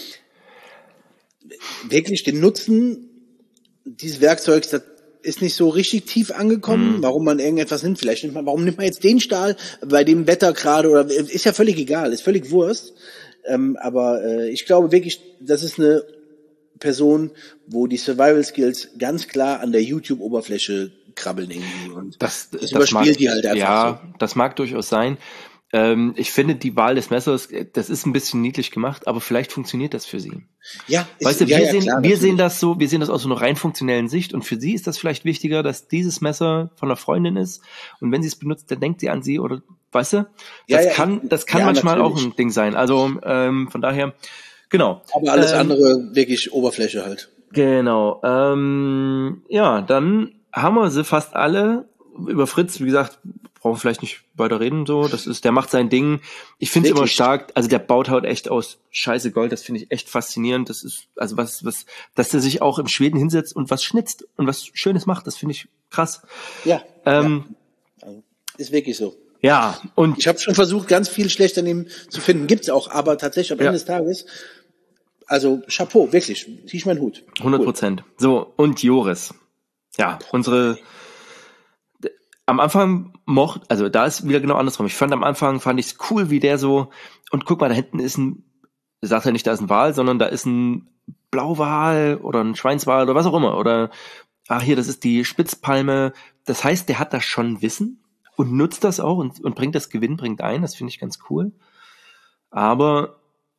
wirklich den Nutzen dieses Werkzeugs, das ist nicht so richtig tief angekommen, mm. warum man irgendetwas nimmt. Vielleicht nimmt man, warum nimmt man jetzt den Stahl bei dem Wetter gerade oder ist ja völlig egal, ist völlig Wurst. Ähm, aber äh, ich glaube wirklich, das ist eine Person, wo die Survival Skills ganz klar an der YouTube-Oberfläche krabbeln irgendwie und das, das, das überspielt mag, die halt einfach ja, so. Das mag durchaus sein. Ich finde die Wahl des Messers, das ist ein bisschen niedlich gemacht, aber vielleicht funktioniert das für sie. Ja, ist, weißt du, wir ja, ja, sehen, klar, wir sehen das so, wir sehen das aus so einer rein funktionellen Sicht und für sie ist das vielleicht wichtiger, dass dieses Messer von einer Freundin ist und wenn sie es benutzt, dann denkt sie an sie oder, weißt du, das ja, ja, kann, das kann ja, manchmal natürlich. auch ein Ding sein. Also ähm, von daher, genau. Aber alles ähm, andere wirklich Oberfläche halt. Genau. Ähm, ja, dann haben wir sie fast alle. Über Fritz, wie gesagt, brauchen wir vielleicht nicht weiter reden, so. Das ist, der macht sein Ding. Ich finde es immer stark. Also der baut halt echt aus Scheiße Gold. Das finde ich echt faszinierend. Das ist, also was, was, dass der sich auch im Schweden hinsetzt und was schnitzt und was Schönes macht. Das finde ich krass. Ja. Ähm, ja. Ist wirklich so. Ja. Und ich habe schon versucht, ganz viel schlecht an ihm zu finden. Gibt's auch, aber tatsächlich am Ende ja. des Tages, also Chapeau, wirklich. Zieh ich meinen Hut. hundert Prozent. Cool. So. Und Joris. Ja. Unsere, am Anfang mocht, also da ist wieder genau andersrum. Ich fand am Anfang, fand ich es cool, wie der so, und guck mal, da hinten ist ein, sagt er nicht, da ist ein Wal, sondern da ist ein Blauwal oder ein Schweinswal oder was auch immer. Oder, ach hier, das ist die Spitzpalme. Das heißt, der hat da schon Wissen, und nutzt das auch und, und bringt das Gewinn, bringt ein, das finde ich ganz cool. Aber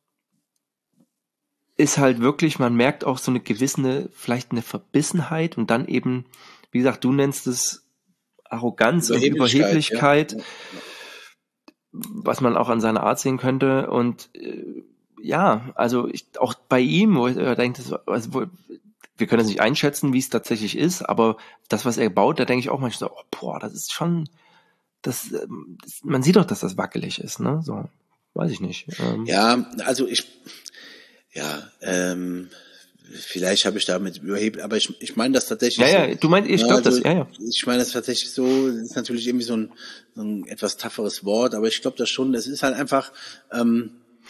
ist halt wirklich, man merkt auch so eine gewisse, vielleicht eine Verbissenheit und dann eben, wie gesagt, du nennst es Arroganz und Überheblichkeit, ja. Ja. Was man auch an seiner Art sehen könnte. Und äh, ja, also ich, auch bei ihm, wo ich äh, denke, also, wo, wir können es nicht einschätzen, wie es tatsächlich ist, aber das, was er baut, da denke ich auch manchmal so, oh, boah, das ist schon, das, das, man sieht doch, dass das wackelig ist, ne? So, weiß ich nicht. Ähm, ja, also ich, ja, ähm, vielleicht habe ich damit überheblich, aber ich, ich meine das tatsächlich. Ja, so. ja, du meinst, ich glaube also, das, ja, ja. Ich meine das tatsächlich so, das ist natürlich irgendwie so ein, so ein etwas tougheres Wort, aber ich glaube das schon, es ist halt einfach, ähm,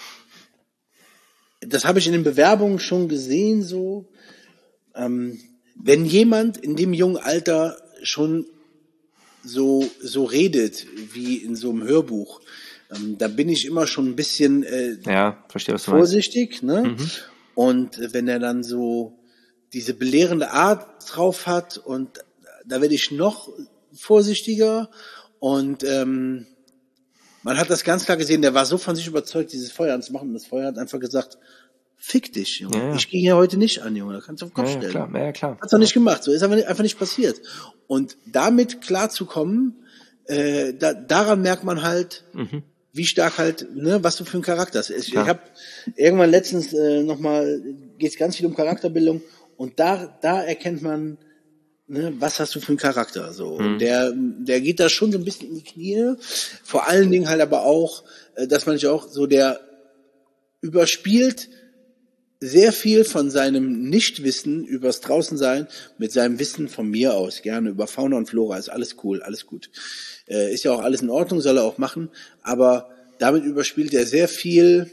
das habe ich in den Bewerbungen schon gesehen, so, ähm, wenn jemand in dem jungen Alter schon so, so redet, wie in so einem Hörbuch, ähm, da bin ich immer schon ein bisschen, äh, ja, verstehe, was du vorsichtig, meinst. ne? Mhm. Und wenn er dann so diese belehrende Art drauf hat und da werde ich noch vorsichtiger und ähm, man hat das ganz klar gesehen, der war so von sich überzeugt, dieses Feuer anzumachen und das Feuer hat einfach gesagt, fick dich, Junge. Ja, ja. Ich gehe hier heute nicht an, Junge. Da kannst du auf den Kopf ja, ja, stellen. Klar. Ja, klar. Hat's doch nicht gemacht. So ist einfach nicht, einfach nicht passiert. Und damit klarzukommen, äh, da, daran merkt man halt, mhm. wie stark halt, ne, was du für ein Charakter hast. Ich, ich habe irgendwann letztens äh, nochmal, geht's ganz viel um Charakterbildung und da, da erkennt man, ne, was hast du für einen Charakter, so. Mhm. Und der, der geht da schon so ein bisschen in die Knie. Vor allen Dingen halt aber auch, äh, dass man sich auch so, der überspielt sehr viel von seinem Nichtwissen übers Draußensein mit seinem Wissen von mir aus, gerne über Fauna und Flora, ist alles cool, alles gut. Äh, ist ja auch alles in Ordnung, soll er auch machen, aber damit überspielt er sehr viel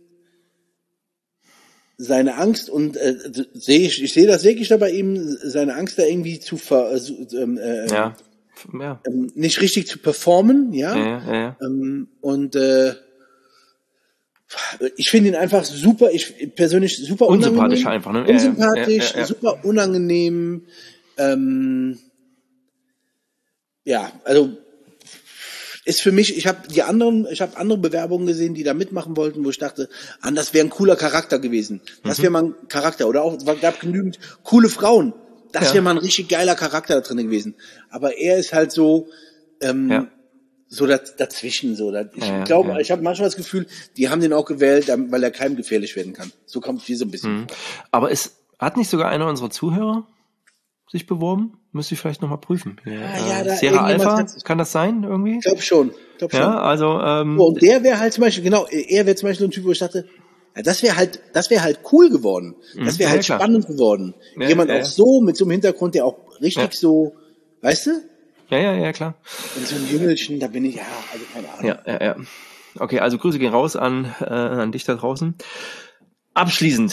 seine Angst und äh, sehe ich, ich sehe das wirklich da bei ihm, seine Angst da irgendwie zu ver, äh, ja. Ja. äh, nicht richtig zu performen, ja, ja, ja, ja. Ähm, und äh, ich finde ihn einfach super, ich persönlich super unsympathisch unangenehm, einfach, ne? unsympathisch, ja, ja, ja. super unangenehm, ähm, ja, also ist für mich, ich habe die anderen, ich habe andere Bewerbungen gesehen, die da mitmachen wollten, wo ich dachte, ah, das wäre ein cooler Charakter gewesen, das wäre mal ein Charakter, oder auch, es gab genügend coole Frauen, das wäre mal ein richtig geiler Charakter da drin gewesen, aber er ist halt so, ähm, ja. so dazwischen, so. Ich ja, glaube, ja. ich habe manchmal das Gefühl, die haben den auch gewählt, weil er keinem gefährlich werden kann. So kommt mir so ein bisschen mhm. vor. Aber es hat nicht sogar einer unserer Zuhörer sich beworben? Müsste ich vielleicht nochmal prüfen. Ja, ah, ja, da Sierra Alpha, kann das sein irgendwie? Ich glaube schon. Ich glaub schon. Ja, also, ähm, so, und der wäre halt zum Beispiel, genau, er wäre zum Beispiel so ein Typ, wo ich dachte, ja, das wäre halt, das wäre halt cool geworden. Das wäre mhm, halt ja, spannend geworden. Ja, Jemand ja, auch so, mit so einem Hintergrund, der auch richtig so, weißt du? Ja, ja, ja, klar. Und so ein Jüngelchen, da bin ich, ja, also keine Ahnung. Ja, ja, ja. Okay, also Grüße gehen raus an, äh, an dich da draußen. Abschließend,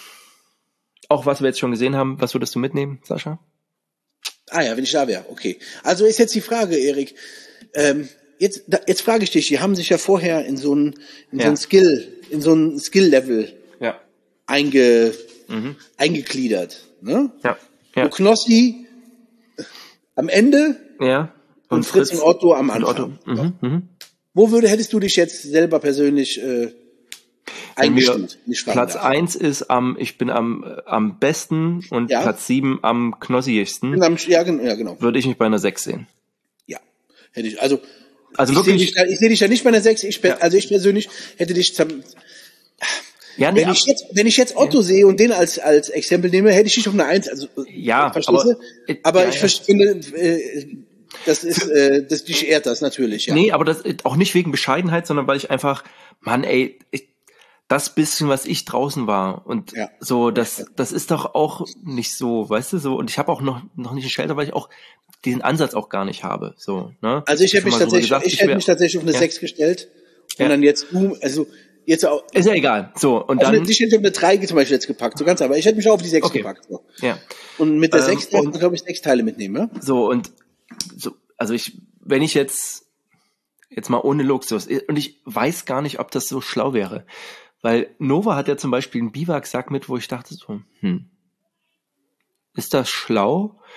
auch was wir jetzt schon gesehen haben, was würdest du mitnehmen, Sascha? Ah ja, wenn ich da wäre, okay. Also ist jetzt die Frage, Erik, ähm, jetzt, da, jetzt frage ich dich, die haben sich ja vorher in so ein, in ja. so ein Skill, in so ein Skill-Level ja. einge, mhm. eingegliedert, ne? Ja. ja. Wo Knossi am Ende ja. und, und Fritz, Fritz und Otto am Anfang. Otto. Mhm. Mhm. Wo würde, hättest du dich jetzt selber persönlich äh, eingestuft? Platz eins ist am, ich bin am am besten und ja. Platz sieben am knossigsten. Ja, ja, genau. Würde ich mich bei einer sechs sehen. Ja, hätte ich. Also, also ich sehe dich, da, ich seh dich ja nicht bei einer sechs. Ich, ja. Also ich persönlich hätte dich zum, ja, nee, wenn, ich jetzt, wenn ich jetzt Otto ja. sehe und den als als Exempel nehme, hätte ich dich auf eine eins. Also, ja, aber, aber ja, ich ja. finde, äh, das ist, äh, das dich ehrt das natürlich. Ja. Nee, aber das auch nicht wegen Bescheidenheit, sondern weil ich einfach, Mann, ey, ich, das bisschen, was ich draußen war und ja. so, das, das ist doch auch nicht so, weißt du, so, und ich habe auch noch, noch nicht ein Shelter, weil ich auch diesen Ansatz auch gar nicht habe, so, ne? Also ich hätte mich tatsächlich, gesagt, ich, ich hätte mich tatsächlich auf eine ja. sechs gestellt und ja. dann jetzt, also, jetzt auch. Ist ja egal, so, und dann. Eine, ich hätte auf eine drei zum Beispiel jetzt gepackt, so ganz, aber ich hätte mich auch auf die sechs okay. gepackt, so. Ja. Und mit der ähm, sechs darf man, glaube ich, sechs Teile mitnehmen, ja? So, und, so, also ich, wenn ich jetzt, jetzt mal ohne Luxus, und ich weiß gar nicht, ob das so schlau wäre. Weil Nova hat ja zum Beispiel einen Biwaksack mit, wo ich dachte so, hm, ist das schlau?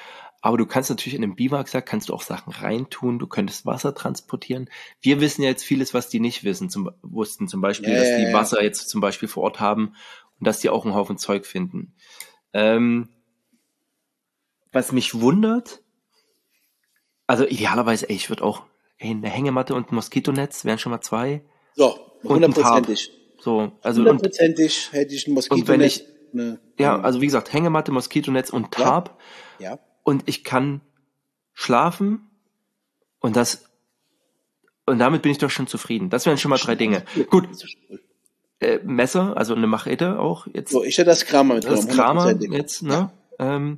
Aber du kannst natürlich in einem Biwaksack kannst du auch Sachen reintun, du könntest Wasser transportieren. Wir wissen ja jetzt vieles, was die nicht wissen, zum, wussten zum Beispiel, ja, dass die ja, Wasser jetzt zum Beispiel vor Ort haben und dass die auch einen Haufen Zeug finden. Ähm, was mich wundert, also idealerweise, ey, ich würde auch, ey, eine Hängematte und ein Moskitonetz wären schon mal zwei. So, hundertprozentig. So, also hundertprozentig hätte ich ein Moskitonetz. Und wenn ich, ne, ja, also wie gesagt, Hängematte, Moskitonetz und Tarp. Ja. ja. Und ich kann schlafen und das, und damit bin ich doch schon zufrieden. Das wären schon mal drei Dinge. Gut. Äh, Messer, also eine Machete auch jetzt. So, ich hätte das Kramer mitgenommen. Das Kramer jetzt, ne? Ja. Ähm,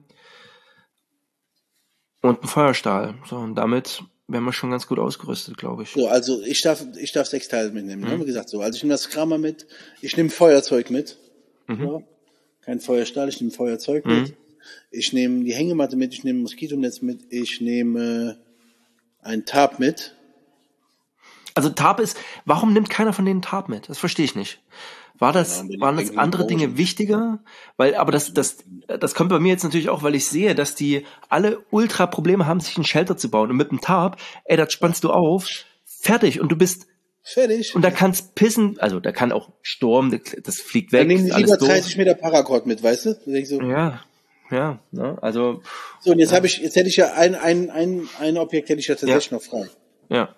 und ein Feuerstahl. So, und damit wären wir schon ganz gut ausgerüstet, glaube ich. So, also ich darf, ich darf sechs Teile mitnehmen, mhm. ne? Wie gesagt, so. Also ich nehme das Kramer mit, ich nehme Feuerzeug mit. Mhm. Ja. Kein Feuerstahl, ich nehme Feuerzeug mhm. mit. Ich nehme die Hängematte mit, ich nehme Moskitonetz mit, ich nehme ein Tarp mit. Also Tarp ist, warum nimmt keiner von denen Tarp mit? Das verstehe ich nicht. War das, ja, waren das andere Dinge wichtiger? Weil, aber das, das, das kommt bei mir jetzt natürlich auch, weil ich sehe, dass die alle ultra Probleme haben, sich einen Shelter zu bauen. Und mit dem Tarp, ey, das spannst du auf, fertig, und du bist fertig. Und da kann's pissen, also da kann auch Sturm, das fliegt weg. Dann nehmen die lieber dreißig Meter Paracord mit, weißt du? Ich so, ja, ja, ne, also. So, und jetzt ja. habe ich, jetzt hätte ich ja ein, ein, ein, ein Objekt hätte ich ja tatsächlich ja. noch frei. Ja.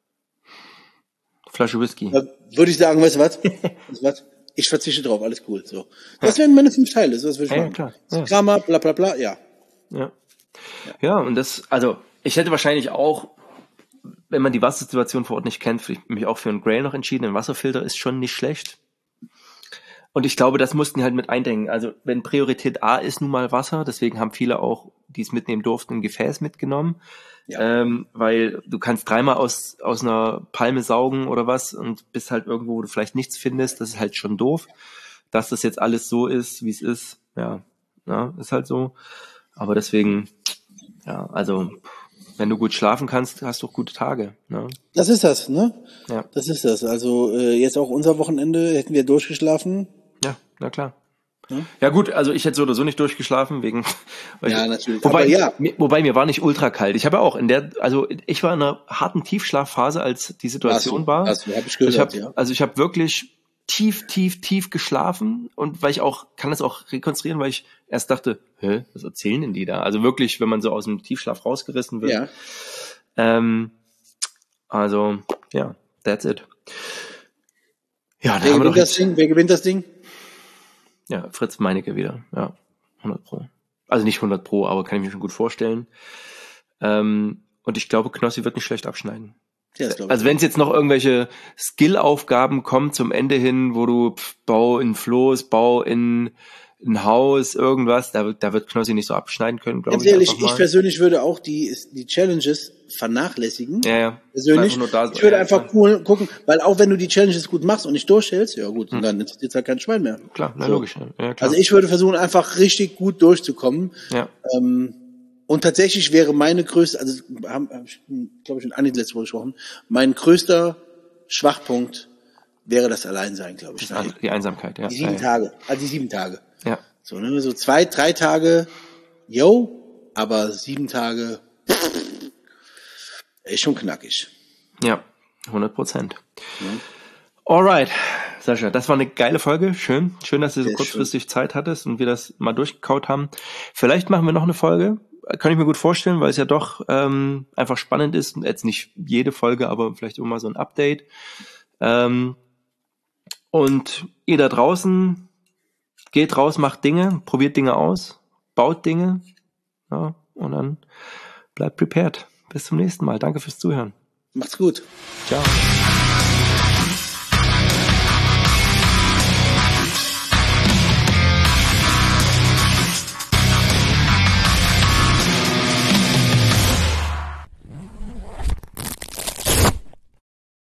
Flasche Whisky. Da würde ich sagen, weißt du was? weißt du was? Ich verzichte drauf, alles cool, so. Das wären meine fünf Teile, so, das würde ich ja, machen. Klar. Ja. Kramer, bla, bla, bla, ja. ja. Ja. Ja, und das, also, ich hätte wahrscheinlich auch, wenn man die Wassersituation vor Ort nicht kennt, mich auch für einen Grail noch entschieden. Ein Wasserfilter ist schon nicht schlecht. Und ich glaube, das mussten die halt mit eindenken. Also wenn Priorität A ist nun mal Wasser, deswegen haben viele auch, die es mitnehmen durften, ein Gefäß mitgenommen. Ja. Ähm, weil du kannst dreimal aus aus einer Palme saugen oder was und bist halt irgendwo, wo du vielleicht nichts findest. Das ist halt schon doof. Dass das jetzt alles so ist, wie es ist, ja, ja, ist halt so. Aber deswegen, ja, also wenn du gut schlafen kannst, hast du auch gute Tage. Ne? Das ist das, ne? Ja. Das ist das. Also äh, jetzt auch unser Wochenende, hätten wir durchgeschlafen. Ja, na klar. Ja, ja gut, also ich hätte so oder so nicht durchgeschlafen, wegen... Ja, ich, natürlich. Wobei, aber ja. Mir, wobei mir war nicht ultra kalt. Ich habe ja auch in der, also ich war in einer harten Tiefschlafphase, als die Situation also, war. Also, hab ich gehört, ich hab, ja. Also ich habe wirklich tief, tief, tief geschlafen und weil ich auch, kann das auch rekonstruieren, weil ich erst dachte, hä, was erzählen denn die da? Also wirklich, wenn man so aus dem Tiefschlaf rausgerissen wird. Ja. Ähm, also, ja, that's it. Ja, da wer haben wir gewinnt doch das jetzt, Ding? Wer gewinnt das Ding? Ja, Fritz Meinecke wieder. Ja, hundert Pro. Also nicht hundert Pro, aber kann ich mir schon gut vorstellen. Ähm, und ich glaube, Knossi wird nicht schlecht abschneiden. Ja, das also wenn es jetzt noch irgendwelche Skill-Aufgaben kommen zum Ende hin, wo du pff, bau in Floß, bau in ein Haus, irgendwas, da, da wird Knossi nicht so abschneiden können, glaube ich. Ganz ehrlich, ich persönlich würde auch die, die Challenges vernachlässigen. Ja, ja. Persönlich. Nur da, ich würde ja, einfach cool gucken, weil auch wenn du die Challenges gut machst und nicht durchhältst, ja gut, hm. dann interessiert halt kein Schwein mehr. Klar, na, so. logisch. Ja, klar. Also ich würde versuchen, einfach richtig gut durchzukommen. Ja. Ähm, und tatsächlich wäre meine größte, also haben, hab ich, glaube ich, mit Anni letzte Woche gesprochen, mein größter Schwachpunkt wäre das Alleinsein, glaube ich. Die, die Einsamkeit, ja. Die sieben ja, Tage, ja. also die sieben Tage. Ja. So, ne, so zwei, drei Tage, yo, aber sieben Tage, ist schon knackig. Ja, hundert Prozent. Ja. Alright, Sascha, das war eine geile Folge. Schön, schön, dass du so kurzfristig schön. Zeit hattest und wir das mal durchgekaut haben. Vielleicht machen wir noch eine Folge. Kann ich mir gut vorstellen, weil es ja doch ähm, einfach spannend ist. Jetzt nicht jede Folge, aber vielleicht immer mal so ein Update. Ähm, und ihr da draußen, geht raus, macht Dinge, probiert Dinge aus, baut Dinge, ja, und dann bleibt prepared. Bis zum nächsten Mal. Danke fürs Zuhören. Macht's gut. Ciao.